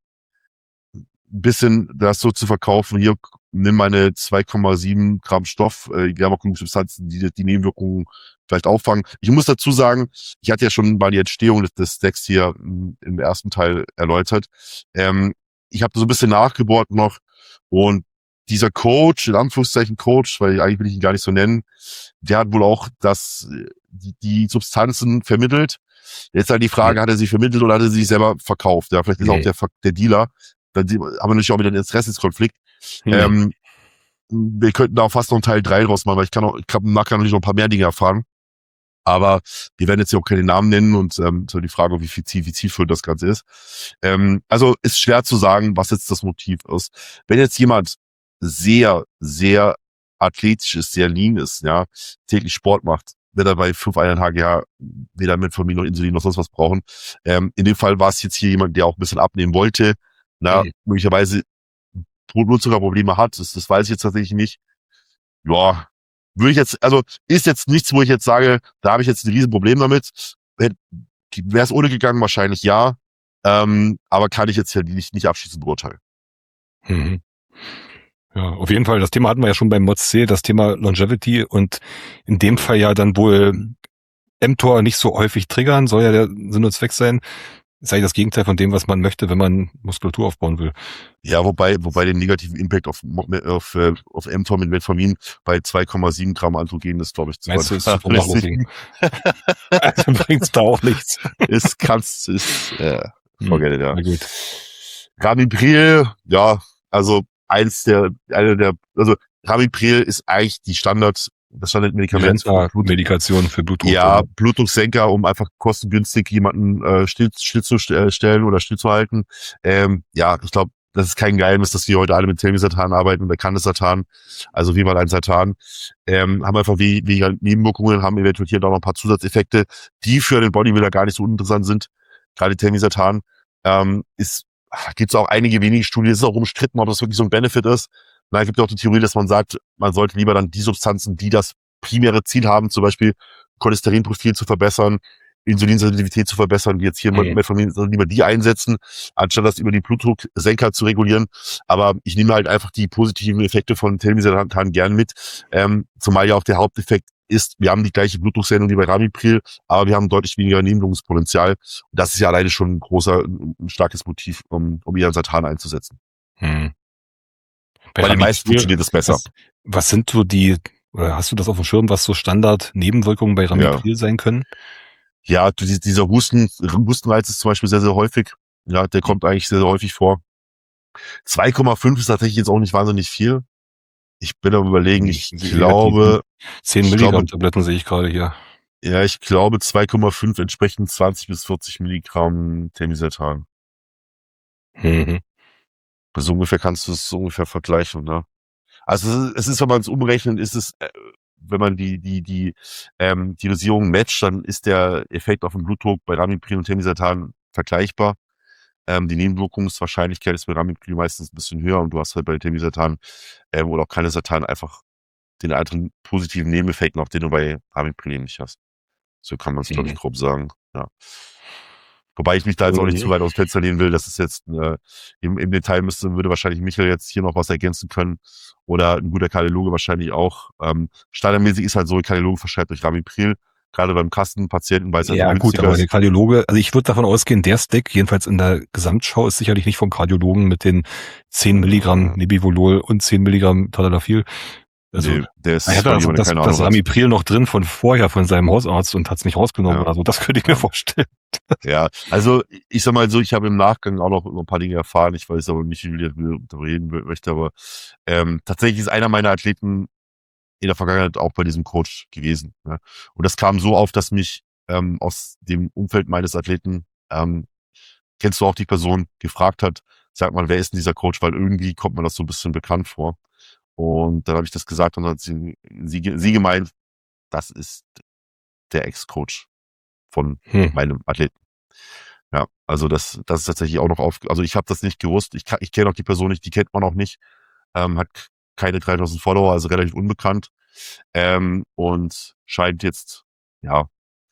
bisschen das so zu verkaufen. Hier, nimm meine zwei Komma sieben Gramm Stoff, äh, wir haben auch genug Substanzen, die die Nebenwirkungen vielleicht auffangen. Ich muss dazu sagen, ich hatte ja schon mal die Entstehung des, des Stacks hier m, im ersten Teil erläutert. Ähm, ich habe so ein bisschen nachgebohrt noch, und dieser Coach, in Anführungszeichen Coach, weil eigentlich will ich ihn gar nicht so nennen, der hat wohl auch das, die, die Substanzen vermittelt. Jetzt halt die Frage, hat er sie vermittelt oder hat er sie sich selber verkauft? Ja, vielleicht ist Nee. auch der, der Dealer. Dann haben wir natürlich auch wieder einen Interessenskonflikt. Mhm. Ähm, wir könnten da auch fast noch einen Teil drei draus machen, weil ich kann auch, ich kann im Nachgang natürlich noch ein paar mehr Dinge erfahren. Aber wir werden jetzt hier auch keine Namen nennen, und ähm, so die Frage, wie viel wie zielführend das Ganze ist. Ähm, also ist schwer zu sagen, was jetzt das Motiv ist. Wenn jetzt jemand sehr, sehr athletisch ist, sehr lean ist, ja, täglich Sport macht, wird er bei fünf Einheiten H G H weder Metformin noch Insulin noch sonst was brauchen. Ähm, in dem Fall war es jetzt hier jemand, der auch ein bisschen abnehmen wollte, na, Mhm. möglicherweise Blutzuckerprobleme hat, das, das weiß ich jetzt tatsächlich nicht. Ja, würde ich jetzt, also ist jetzt nichts, wo ich jetzt sage, da habe ich jetzt ein Riesenproblem damit. Wäre es ohne gegangen, wahrscheinlich ja. Ähm, aber kann ich jetzt ja nicht, nicht abschließend beurteilen. Mhm. Ja, auf jeden Fall. Das Thema hatten wir ja schon beim Mods C, das Thema Longevity, und in dem Fall ja dann wohl mTOR nicht so häufig triggern, soll ja der Sinn und Zweck sein. Ist eigentlich das Gegenteil von dem, was man möchte, wenn man Muskulatur aufbauen will. Ja, wobei, wobei den negativen Impact auf, auf, äh, auf mTOR mit Metformin bei zwei Komma sieben Gramm Androgen ist, glaube ich, zu Meinst du, ist zu vernachlässigen? Also bringt's da auch nichts. Ist, kannst, ist, äh, forget it, ja. Na gut. Ramipril, ja, also eins der, eine der, also Ramipril ist eigentlich die Standard, das Standardmedikament. Medikation für Blutdruck. Ja, Blutdrucksenker, um einfach kostengünstig jemanden äh, still, still zu stellen oder stillzuhalten. Ähm, ja, ich glaube, das ist kein Geheimnis, dass wir heute alle mit Telmisartan arbeiten oder Candesartan, also wie mal ein Satan. Ähm, haben einfach weniger Nebenwirkungen, haben eventuell hier noch ein paar Zusatzeffekte, die für den Bodybuilder gar nicht so uninteressant sind. Gerade Telmisartan ähm, ist, gibt es auch einige wenige Studien, es ist auch umstritten, ob das wirklich so ein Benefit ist. Na, es gibt ja auch die Theorie, dass man sagt, man sollte lieber dann die Substanzen, die das primäre Ziel haben, zum Beispiel Cholesterinprofil zu verbessern, Insulinsensitivität zu verbessern, die jetzt hier Mhm. Metformin, lieber die einsetzen, anstatt das über die Blutdrucksenker zu regulieren. Aber ich nehme halt einfach die positiven Effekte von Telmisartan gern mit, ähm, zumal ja auch der Haupteffekt ist, wir haben die gleiche Blutdrucksendung wie bei Ramipril, aber wir haben deutlich weniger Nebenwirkungspotenzial. Und das ist ja alleine schon ein großer, ein starkes Motiv, um, um ihren Satan einzusetzen. Hm. Bei, bei den meisten funktioniert das besser. Was, was sind so die, oder hast du das auf dem Schirm, was so Standard-Nebenwirkungen bei Ramipril ja. sein können? Ja, dieser Husten, Hustenreiz ist zum Beispiel sehr, sehr häufig. Ja, der kommt eigentlich sehr, sehr häufig vor. zwei Komma fünf ist tatsächlich jetzt auch nicht wahnsinnig viel. Ich bin am Überlegen, ich glaube... zehn Milligramm Tabletten sehe ich gerade hier. Ja, ich glaube zwei Komma fünf entsprechen zwanzig bis vierzig Milligramm Telmisartan. Mhm. So ungefähr kannst du es so ungefähr vergleichen, ne? Also es ist, wenn man es umrechnet, ist es, wenn man die die die ähm, die Dosierung matcht, dann ist der Effekt auf den Blutdruck bei Ramipril und Telmisartan vergleichbar. Ähm, die Nebenwirkungswahrscheinlichkeit ist bei Ramipril meistens ein bisschen höher, und du hast halt bei Telmisartan ähm, oder auch Candesartan einfach den anderen positiven Nebeneffekt, noch den du bei Ramipril nicht hast. So kann man es, mhm. glaube ich, grob sagen. Ja. Wobei ich mich da jetzt auch nicht zu weit aus dem Fenster lehnen will. Das ist jetzt äh, im, im Detail müsste, würde wahrscheinlich Michael jetzt hier noch was ergänzen können. Oder ein guter Kardiologe wahrscheinlich auch. Ähm, standardmäßig ist halt so, ein Kardiologe verschreibt durch Ramipril. Gerade beim Kassenpatienten weiß er, ja gut, aber der Kardiologe, also ich würde davon ausgehen, der Stack, jedenfalls in der Gesamtschau, ist sicherlich nicht vom Kardiologen mit den zehn Milligramm Nebivolol und zehn Milligramm Tadalafil Also, nee, der ist er hat das, das, das Ramipril noch drin von vorher von seinem Hausarzt und hat es nicht rausgenommen ja. oder so. Das könnte ich mir vorstellen. Ja, also ich sag mal so, ich habe im Nachgang auch noch ein paar Dinge erfahren. Ich weiß aber nicht, wie ich darüber reden möchte, aber ähm, tatsächlich ist einer meiner Athleten in der Vergangenheit auch bei diesem Coach gewesen. Ne? Und das kam so auf, dass mich ähm, aus dem Umfeld meines Athleten, ähm, kennst du auch die Person, gefragt hat, sag mal, wer ist denn dieser Coach? Weil irgendwie kommt mir das so ein bisschen bekannt vor. Und dann habe ich das gesagt und dann hat sie, sie, sie gemeint, das ist der Ex-Coach von hm. meinem Athleten. Ja, also das, das ist tatsächlich auch noch auf, also ich habe das nicht gewusst. Ich, ich kenne auch die Person nicht, die kennt man auch nicht. Ähm, hat keine dreitausend Follower, also relativ unbekannt. Ähm, und scheint jetzt, ja,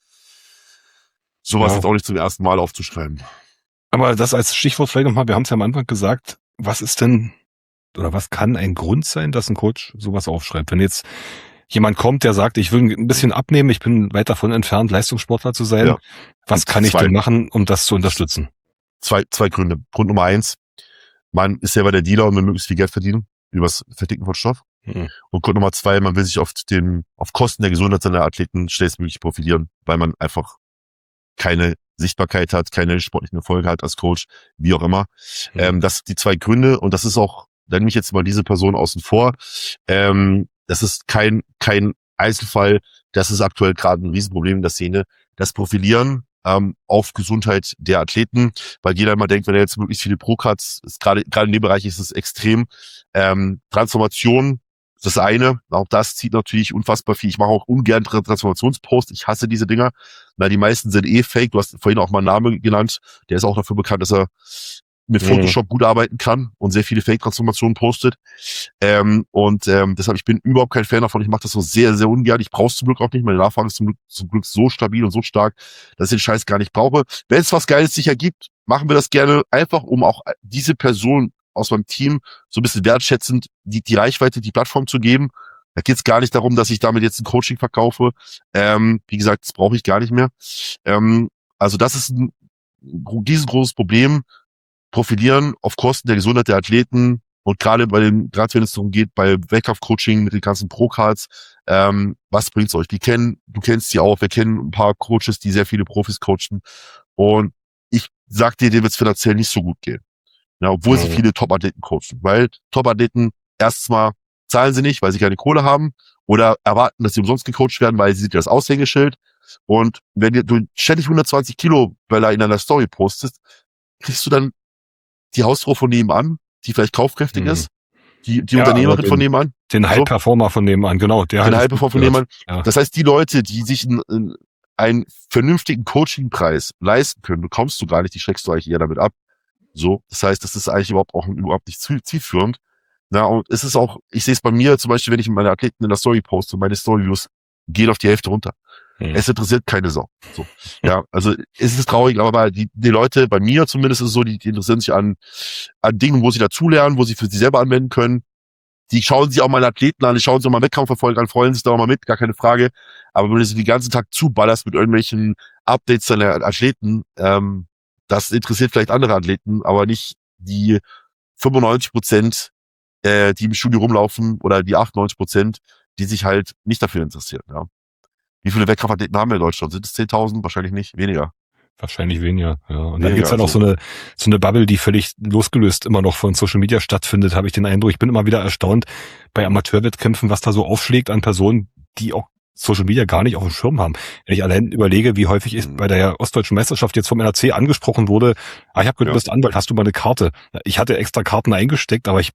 sowas ja. jetzt auch nicht zum ersten Mal aufzuschreiben. Aber das als Stichwort vielleicht nochmal, wir haben es ja am Anfang gesagt, was ist denn, oder was kann ein Grund sein, dass ein Coach sowas aufschreibt? Wenn jetzt jemand kommt, der sagt, ich will ein bisschen abnehmen, ich bin weit davon entfernt, Leistungssportler zu sein, ja. was kann ich zwei, denn machen, um das zu unterstützen? Zwei, zwei Gründe. Grund Nummer eins, man ist selber der Dealer und will möglichst viel Geld verdienen übers Verticken von Stoff. Mhm. Und Grund Nummer zwei, man will sich auf den, auf Kosten der Gesundheit seiner Athleten schnellstmöglich profitieren, weil man einfach keine Sichtbarkeit hat, keine sportlichen Erfolge hat als Coach, wie auch immer. Mhm. Ähm, das sind die zwei Gründe und das ist auch, dann nehme ich jetzt mal diese Person außen vor. Ähm, das ist kein, kein Einzelfall, das ist aktuell gerade ein Riesenproblem in der Szene. Das Profilieren ähm, auf Gesundheit der Athleten, weil jeder immer denkt, wenn er jetzt möglichst viele Pro-Cuts, ist gerade gerade in dem Bereich ist es extrem. Ähm, Transformation, das eine, auch das zieht natürlich unfassbar viel. Ich mache auch ungern Transformationsposts, ich hasse diese Dinger, weil die meisten sind eh fake. Du hast vorhin auch mal einen Namen genannt, der ist auch dafür bekannt, dass er mit Photoshop mhm. gut arbeiten kann und sehr viele Fake-Transformationen postet. Ähm, und ähm, deshalb, ich bin überhaupt kein Fan davon. Ich mache das so sehr, sehr ungern. Ich brauche es zum Glück auch nicht. Meine Nachfrage ist zum Glück, zum Glück so stabil und so stark, dass ich den Scheiß gar nicht brauche. Wenn es was Geiles sich ergibt, machen wir das gerne einfach, um auch diese Person aus meinem Team so ein bisschen wertschätzend die, die Reichweite, die Plattform zu geben. Da geht es gar nicht darum, dass ich damit jetzt ein Coaching verkaufe. Ähm, wie gesagt, das brauche ich gar nicht mehr. Ähm, also das ist ein riesengroßes Problem. Profilieren auf Kosten der Gesundheit der Athleten und gerade bei dem, gerade wenn es darum geht, bei Wettkampf-Coaching mit den ganzen Pro-Cards, ähm, was bringt's euch? Die kennen, du kennst sie auch, wir kennen ein paar Coaches, die sehr viele Profis coachen und ich sag dir, denen wird's finanziell nicht so gut gehen. Ja, obwohl mhm. sie viele Top-Athleten coachen, weil Top-Athleten erstens mal zahlen sie nicht, weil sie keine Kohle haben oder erwarten, dass sie umsonst gecoacht werden, weil sie sind das Aushängeschild und wenn du ständig hundertzwanzig Kilo Böller in einer Story postest, kriegst du dann die Hausfrau von nebenan, die vielleicht kaufkräftig mhm. ist, die, die ja, Unternehmerin den, von nebenan. Den High-Performer von nebenan, genau. Der den High-Performer von nebenan. Ja. Das heißt, die Leute, die sich einen, einen vernünftigen Coaching-Preis leisten können, bekommst du gar nicht, die schreckst du eigentlich eher damit ab. So, das heißt, das ist eigentlich überhaupt auch überhaupt nicht zielführend. Na, und es ist auch, ich sehe es bei mir zum Beispiel, wenn ich meine Athleten in der Story poste, meine Story-Views gehen auf die Hälfte runter. Hm. Es interessiert keine Sau. So. Ja, also es ist traurig, aber die, die Leute, bei mir zumindest ist es so, die, die interessieren sich an, an Dingen, wo sie dazulernen, wo sie für sich selber anwenden können. Die schauen sich auch mal Athleten an, die schauen sich auch mal Wettkampfverfolger an, freuen sich da auch mal mit, gar keine Frage. Aber wenn du sie den ganzen Tag zuballerst mit irgendwelchen Updates deiner Athleten, ähm, das interessiert vielleicht andere Athleten, aber nicht die fünfundneunzig Prozent, äh, die im Studio rumlaufen oder die achtundneunzig Prozent, die sich halt nicht dafür interessieren, ja. Wie viele Wettkampfathleten haben wir in Deutschland? Sind es zehntausend? Wahrscheinlich nicht. Weniger. Wahrscheinlich weniger, ja. Und weniger, dann gibt's dann auch so eine, so eine Bubble, die völlig losgelöst immer noch von Social Media stattfindet, habe ich den Eindruck. Ich bin immer wieder erstaunt bei Amateurwettkämpfen, was da so aufschlägt an Personen, die auch Social Media gar nicht auf dem Schirm haben. Wenn ich allein überlege, wie häufig ich bei der Ostdeutschen Meisterschaft jetzt vom N R C angesprochen wurde, ah, ich habe gehört, du bist Anwalt, hast du mal eine Karte? Ich hatte extra Karten eingesteckt, aber ich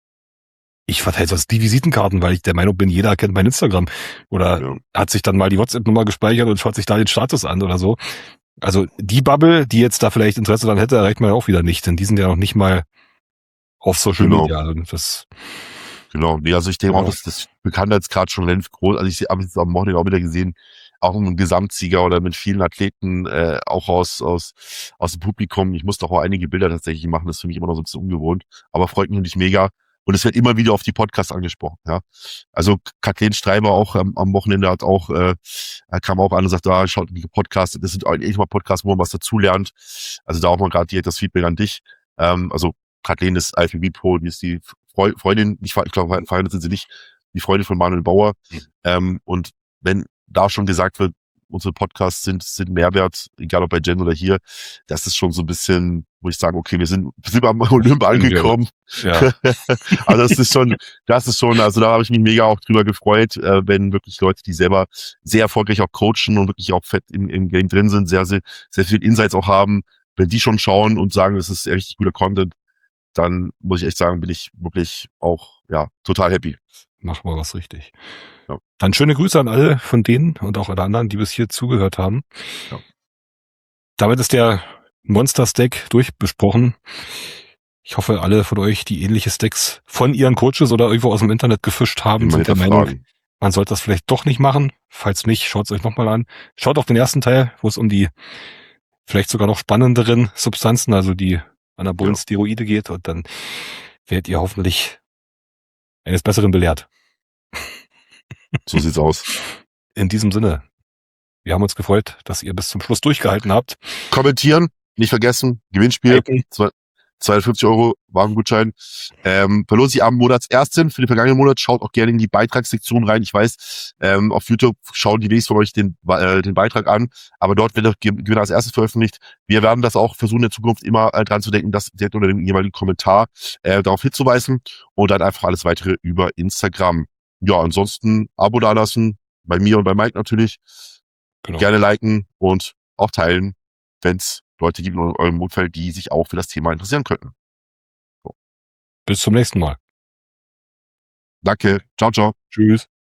Ich verteile sonst die Visitenkarten, weil ich der Meinung bin, jeder kennt mein Instagram. Oder ja. hat sich dann mal die WhatsApp-Nummer gespeichert und schaut sich da den Status an oder so. Also die Bubble, die jetzt da vielleicht Interesse dran hätte, erreicht man ja auch wieder nicht, denn die sind ja noch nicht mal auf Social genau. Media. Also das, genau, nee, also ich denke ja. auch, dass das Bekanntheitsgrad schon relativ groß, also ich habe jetzt am Wochenende auch wieder gesehen, auch ein Gesamtsieger oder mit vielen Athleten, äh, auch aus aus aus dem Publikum. Ich musste auch einige Bilder tatsächlich machen, das ist für mich immer noch so ein bisschen ungewohnt, aber freut mich natürlich mega. Und es wird immer wieder auf die Podcasts angesprochen, ja. Also Kathleen Streiber auch ähm, am Wochenende hat auch, äh, er kam auch an und sagt, ah, schaut die Podcasts, das sind eigentlich mal Podcasts, wo man was dazulernt. Also da auch mal gerade direkt das Feedback an dich. Ähm, also Kathleen ist I F B B Pro, die ist die Freu- Freundin, ich, ich glaube, verheiratet sind sie nicht, die Freunde von Manuel Bauer. Mhm. Ähm, und wenn da schon gesagt wird, unsere Podcasts sind, sind Mehrwert, egal ob bei Jen oder hier, das ist schon so ein bisschen, wo ich sage, okay, wir sind, wir sind am Olymp angekommen. Ja. Also das ist schon, das ist schon, also da habe ich mich mega auch drüber gefreut, äh, wenn wirklich Leute, die selber sehr erfolgreich auch coachen und wirklich auch fett im, im Game drin sind, sehr, sehr, sehr viel Insights auch haben, wenn die schon schauen und sagen, das ist richtig guter Content, dann muss ich echt sagen, bin ich wirklich auch, ja, total happy. Machen wir was richtig. Ja. Dann schöne Grüße an alle von denen und auch alle anderen, die bis hier zugehört haben. Ja. Damit ist der Monster-Stack durchbesprochen. Ich hoffe, alle von euch, die ähnliche Stacks von ihren Coaches oder irgendwo aus dem Internet gefischt haben, sind der Meinung, man sollte das vielleicht doch nicht machen. Falls nicht, schaut es euch nochmal an. Schaut auf den ersten Teil, wo es um die vielleicht sogar noch spannenderen Substanzen, also die anabolen ja. Steroide geht, und dann werdet ihr hoffentlich eines Besseren belehrt. So sieht's aus. In diesem Sinne, wir haben uns gefreut, dass ihr bis zum Schluss durchgehalten habt. Kommentieren, nicht vergessen, Gewinnspiel, zweihundertfünfzig Euro Warengutschein. Ähm, verlost sich am Monatsersten für den vergangenen Monat. Schaut auch gerne in die Beitragssektion rein. Ich weiß, ähm, auf YouTube schauen die wenigsten von euch den, äh, den Beitrag an, aber dort wird der Gewinner als erstes veröffentlicht. Wir werden das auch versuchen, in der Zukunft immer äh, dran zu denken, das direkt unter dem jeweiligen Kommentar äh, darauf hinzuweisen und dann einfach alles weitere über Instagram. Ja, ansonsten Abo dalassen, bei mir und bei Mike natürlich. Genau. Gerne liken und auch teilen, wenn es Leute gibt in eurem Umfeld, die sich auch für das Thema interessieren könnten. So. Bis zum nächsten Mal. Danke. Ciao, ciao. Tschüss.